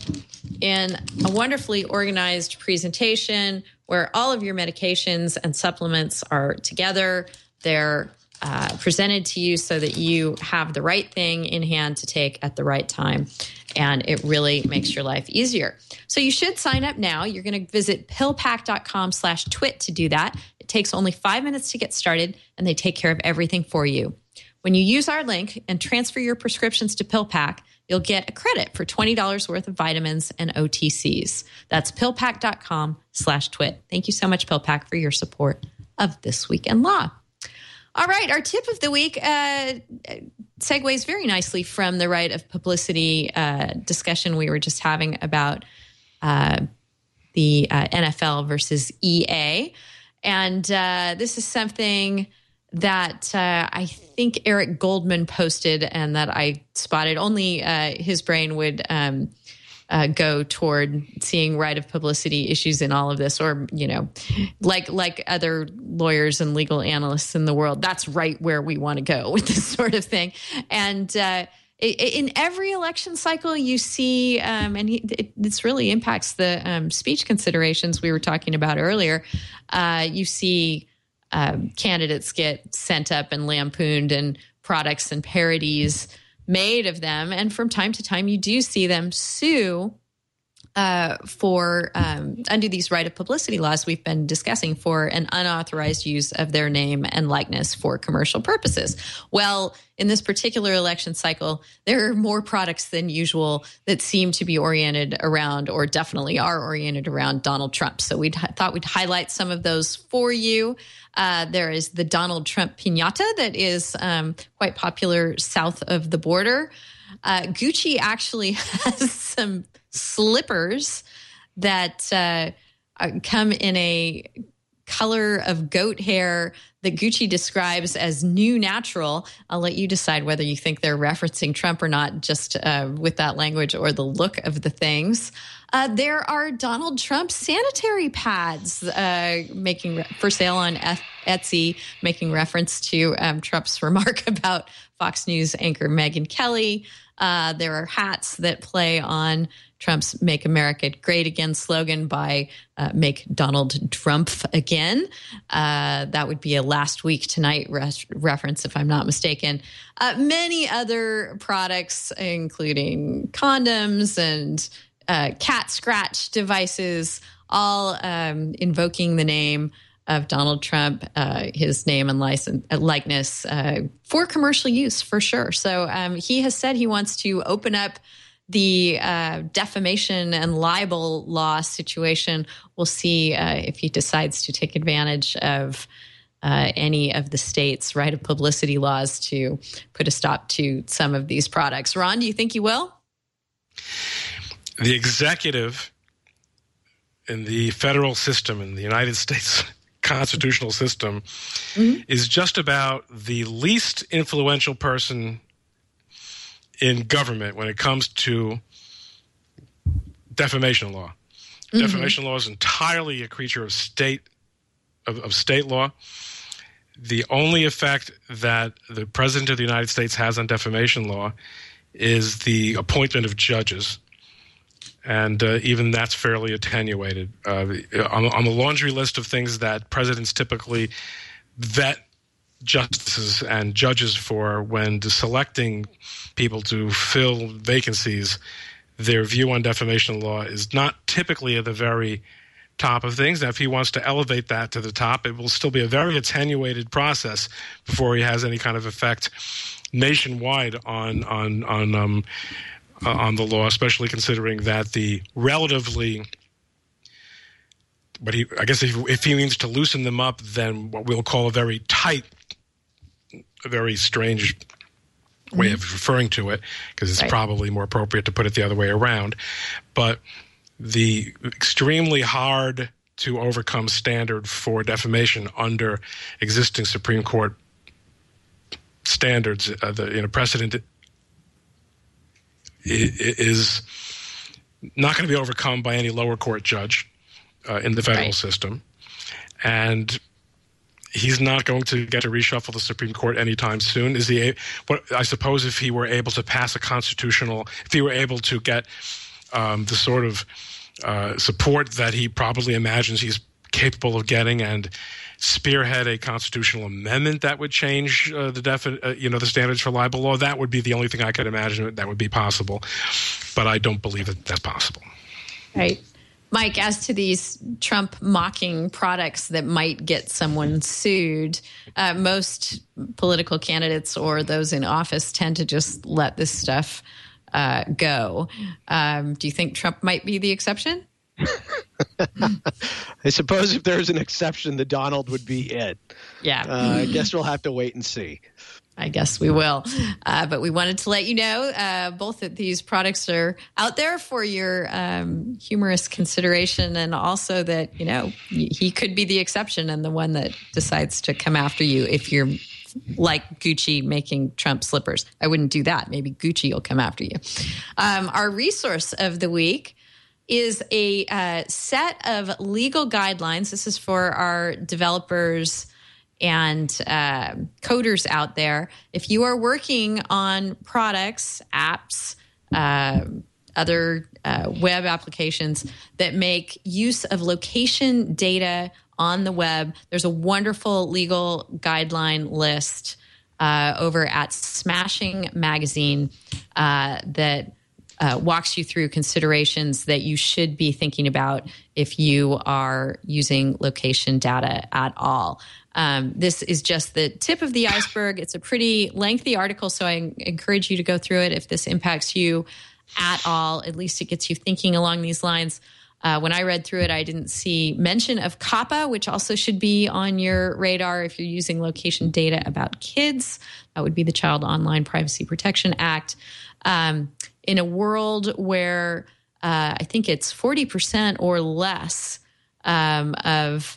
in a wonderfully organized presentation where all of your medications and supplements are together. They're Uh, presented to you so that you have the right thing in hand to take at the right time. And it really makes your life easier. So you should sign up now. You're going to visit pillpack.com slash twit to do that. It takes only five minutes to get started, and they take care of everything for you. When you use our link and transfer your prescriptions to PillPack, you'll get a credit for twenty dollars worth of vitamins and O T Cs. That's pillpack.com slash twit. Thank you so much, PillPack, for your support of This Week in Law. All right, our tip of the week uh, segues very nicely from the right of publicity uh, discussion we were just having about uh, the uh, N F L versus E A. And uh, this is something that uh, I think Eric Goldman posted and that I spotted. Only uh, his brain would um, uh, go toward seeing right of publicity issues in all of this, or, you know, like like other lawyers and legal analysts in the world, that's right where we want to go with this sort of thing. And uh, it, in every election cycle, you see, um, and he, it, this really impacts the um, speech considerations we were talking about earlier, uh, you see Um, candidates get sent up and lampooned and products and parodies made of them. And from time to time, you do see them sue uh, for, um, under these right of publicity laws we've been discussing, for an unauthorized use of their name and likeness for commercial purposes. Well, in this particular election cycle, there are more products than usual that seem to be oriented around, or definitely are oriented around, Donald Trump. So we thought we'd highlight some of those for you. Uh, there is the Donald Trump piñata that is um, quite popular south of the border. Uh, Gucci actually has some slippers that uh, come in a color of goat hair that Gucci describes as new natural. I'll let you decide whether you think they're referencing Trump or not, just uh, with that language or the look of the things. Uh, there are Donald Trump sanitary pads uh, making re- for sale on Etsy, making reference to um, Trump's remark about Fox News anchor Megyn Kelly. Uh, there are hats that play on Trump's Make America Great Again slogan by uh, Make Donald Trump Again. Uh, that would be a Last Week Tonight res- reference, if I'm not mistaken. Uh, many other products, including condoms and uh, cat scratch devices, all um, invoking the name of Donald Trump, uh, his name and license, uh, likeness uh, for commercial use, for sure. So um, he has said he wants to open up the uh, defamation and libel law situation. We'll see uh, if he decides to take advantage of uh, any of the state's right of publicity laws to put a stop to some of these products. Ron, do you think he will? The executive in the federal system, in the United States constitutional system, mm-hmm. is just about the least influential person in government when it comes to defamation law. Mm-hmm. Defamation law is entirely a creature of state of, of state law. The only effect that the President of the United States has on defamation law is the appointment of judges. And uh, even that's fairly attenuated. Uh, on, on the laundry list of things that presidents typically vet justices and judges for when selecting people to fill vacancies, their view on defamation law is not typically at the very top of things. Now, if he wants to elevate that to the top, it will still be a very attenuated process before he has any kind of effect nationwide on on on um, uh, on the law, especially considering that the relatively. But he, I guess if, if he means to loosen them up, then what we'll call a very tight, a very strange way mm-hmm. of referring to it, because it's right. probably more appropriate to put it the other way around. But the extremely hard to overcome standard for defamation under existing Supreme Court standards, uh, the you know, precedent is not going to be overcome by any lower court judge uh, in the federal right. system. And he's not going to get to reshuffle the Supreme Court anytime soon. Is he? What I suppose if he were able to pass a constitutional, if he were able to get um, the sort of uh, support that he probably imagines he's capable of getting, and spearhead a constitutional amendment that would change uh, the defi- uh, you know the standards for libel law, that would be the only thing I could imagine that would be possible. But I don't believe that that's possible. Right. Mike, as to these Trump mocking products that might get someone sued, uh, most political candidates or those in office tend to just let this stuff uh, go. Um, do you think Trump might be the exception? I suppose if there's an exception, the Donald would be it. Yeah. Uh, I guess we'll have to wait and see. I guess we will. Uh, but we wanted to let you know uh, both that these products are out there for your um, humorous consideration, and also that, you know, he could be the exception and the one that decides to come after you if you're like Gucci making Trump slippers. I wouldn't do that. Maybe Gucci will come after you. Um, our resource of the week is a uh, set of legal guidelines. This is for our developers and uh, coders out there. If you are working on products, apps, uh, other uh, web applications that make use of location data on the web, there's a wonderful legal guideline list uh, over at Smashing Magazine uh, that Uh, walks you through considerations that you should be thinking about if you are using location data at all. Um, this is just the tip of the iceberg. It's a pretty lengthy article, so I encourage you to go through it if this impacts you at all. At least it gets you thinking along these lines. Uh, when I read through it, I didn't see mention of COPPA, which also should be on your radar if you're using location data about kids. That would be the Child Online Privacy Protection Act. Um, in a world where uh, I think it's forty percent or less um, of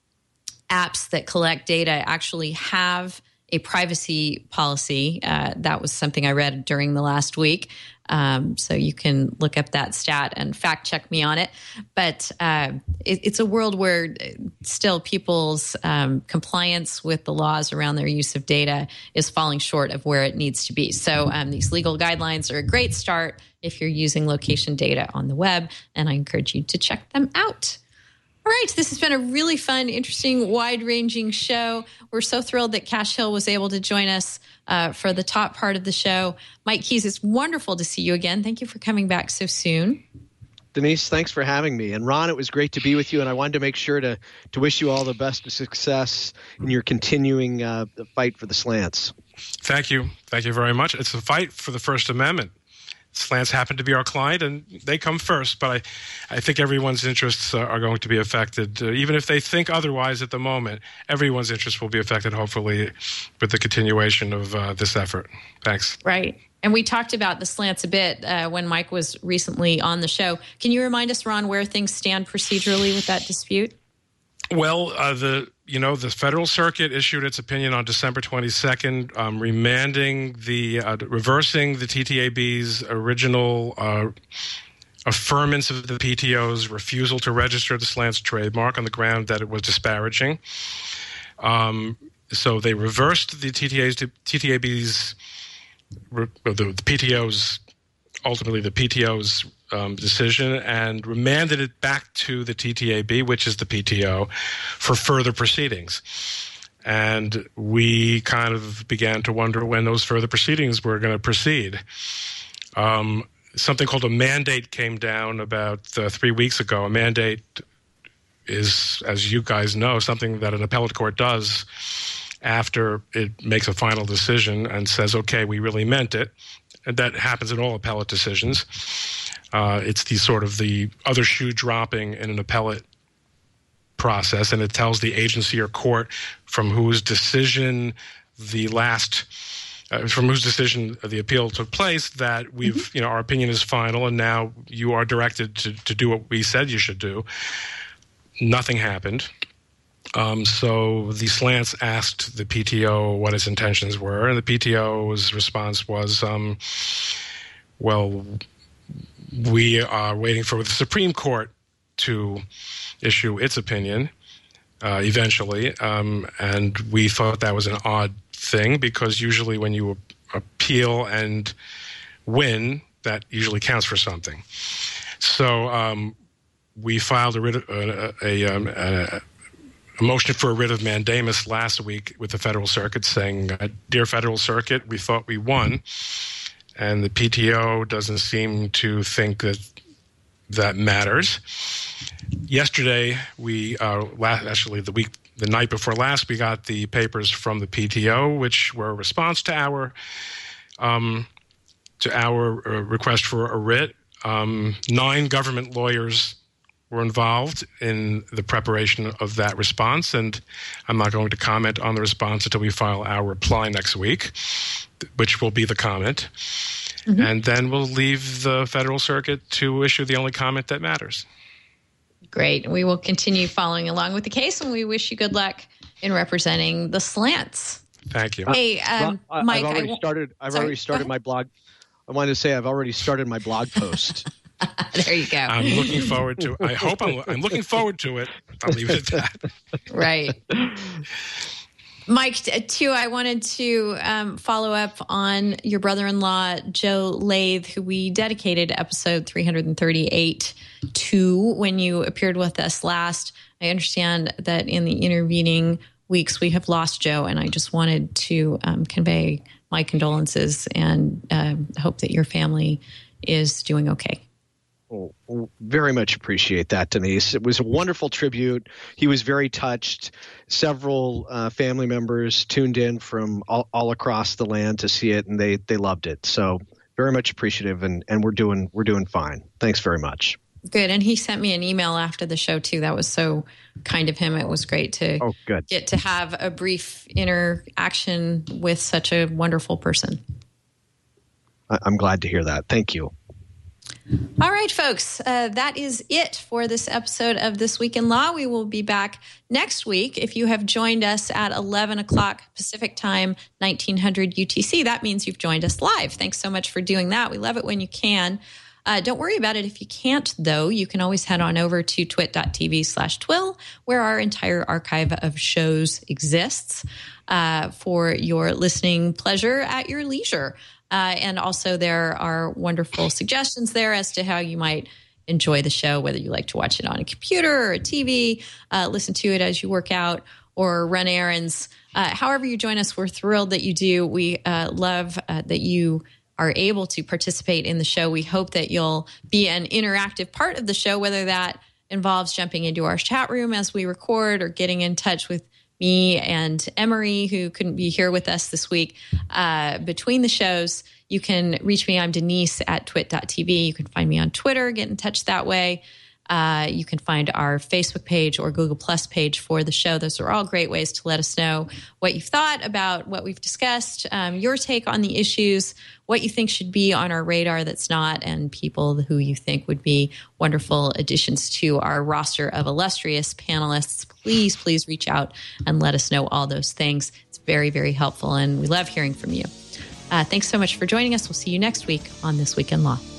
apps that collect data actually have a privacy policy. Uh, that was something I read during the last week. Um, so you can look up that stat and fact check me on it. But uh, it, it's a world where still people's um, compliance with the laws around their use of data is falling short of where it needs to be. So um, these legal guidelines are a great start if you're using location data on the web, and I encourage you to check them out. All right, this has been a really fun, interesting, wide-ranging show. We're so thrilled that Kash Hill was able to join us uh, for the top part of the show. Mike Keys, it's wonderful to see you again. Thank you for coming back so soon. Denise, thanks for having me. And Ron, it was great to be with you, and I wanted to make sure to, to wish you all the best of success in your continuing uh, the fight for the slants. Thank you. Thank you very much. It's a fight for the First Amendment. Slants happen to be our client, and they come first. But I, I think everyone's interests uh, are going to be affected. Uh, even if they think otherwise at the moment, everyone's interests will be affected, hopefully, with the continuation of uh, this effort. Thanks. Right. And we talked about the slants a bit uh, when Mike was recently on the show. Can you remind us, Ron, where things stand procedurally with that dispute? Well, uh, the you know the Federal Circuit issued its opinion on December twenty-second, um, remanding the uh, reversing the T T A B's original uh, affirmance of the P T O's refusal to register the slants trademark on the ground that it was disparaging. Um, so they reversed the T T A's T T A B's the, the P T O's ultimately the P T O's Um, decision and remanded it back to the T T A B, which is the P T O, for further proceedings. And we kind of began to wonder when those further proceedings were going to proceed. Um, something called a mandate came down about uh, three weeks ago. A mandate is, as you guys know, something that an appellate court does after it makes a final decision and says, okay, we really meant it. And that happens in all appellate decisions. Uh, it's the sort of the other shoe dropping in an appellate process, and it tells the agency or court from whose decision the last, uh, from whose decision the appeal took place that we've, mm-hmm. you know, our opinion is final, and now you are directed to, to do what we said you should do. Nothing happened. Um, so the slants asked the P T O what its intentions were, and the P T O's response was, um, well, we are waiting for the Supreme Court to issue its opinion uh, eventually, um, and we thought that was an odd thing because usually when you appeal and win, that usually counts for something. So um, we filed a, writ of, uh, a, um, a, a motion for a writ of mandamus last week with the Federal Circuit saying, uh, Dear Federal Circuit, we thought we won. And the P T O doesn't seem to think that that matters. Yesterday, we uh, last, actually the week, the night before last, we got the papers from the P T O, which were a response to our um, to our uh, request for a writ. Um, nine government lawyers were involved in the preparation of that response, and I'm not going to comment on the response until we file our reply next week, which will be the comment. Mm-hmm. And then we'll leave the Federal Circuit to issue the only comment that matters. Great. We will continue following along with the case, and we wish you good luck in representing the slants. Thank you. Hey, um, well, Mike, I've already I w- started. I've Sorry, already started my blog. I wanted to say I've already started my blog post. There you go. I'm looking forward to. I hope I'm. I'm looking forward to it. I'll leave it at that. Right. Mike, too, I wanted to um, follow up on your brother-in-law, Joe Lathe, who we dedicated episode three thirty-eight to when you appeared with us last. I understand that in the intervening weeks we have lost Joe, and I just wanted to um, convey my condolences and uh, hope that your family is doing okay. Oh, very much appreciate that, Denise. It was a wonderful tribute. He was very touched. Several uh, family members tuned in from all, all across the land to see it, and they they loved it. So very much appreciative, and, and we're doing we're doing fine. Thanks very much. Good. And he sent me an email after the show, too. That was so kind of him. It was great to oh, good. get to have a brief interaction with such a wonderful person. I'm glad to hear that. Thank you. All right, folks, uh, that is it for this episode of This Week in Law. We will be back next week. If you have joined us at eleven o'clock Pacific time, nineteen hundred U T C, that means you've joined us live. Thanks so much for doing that. We love it when you can. Uh, don't worry about it if you can't, though. You can always head on over to twit.tv slash twill, where our entire archive of shows exists uh, for your listening pleasure at your leisure. Uh, and also there are wonderful suggestions there as to how you might enjoy the show, whether you like to watch it on a computer or a T V, uh, listen to it as you work out or run errands. Uh, however you join us, we're thrilled that you do. We uh, love uh, that you are able to participate in the show. We hope that you'll be an interactive part of the show, whether that involves jumping into our chat room as we record or getting in touch with me and Emery, who couldn't be here with us this week. Uh, between the shows, you can reach me. I'm Denise at twit.tv. You can find me on Twitter, get in touch that way. Uh, you can find our Facebook page or Google Plus page for the show. Those are all great ways to let us know what you've thought about what we've discussed, um, your take on the issues, what you think should be on our radar that's not, and people who you think would be wonderful additions to our roster of illustrious panelists. Please, please reach out and let us know all those things. It's very, very helpful, and we love hearing from you. Uh, thanks so much for joining us. We'll see you next week on This Week in Law.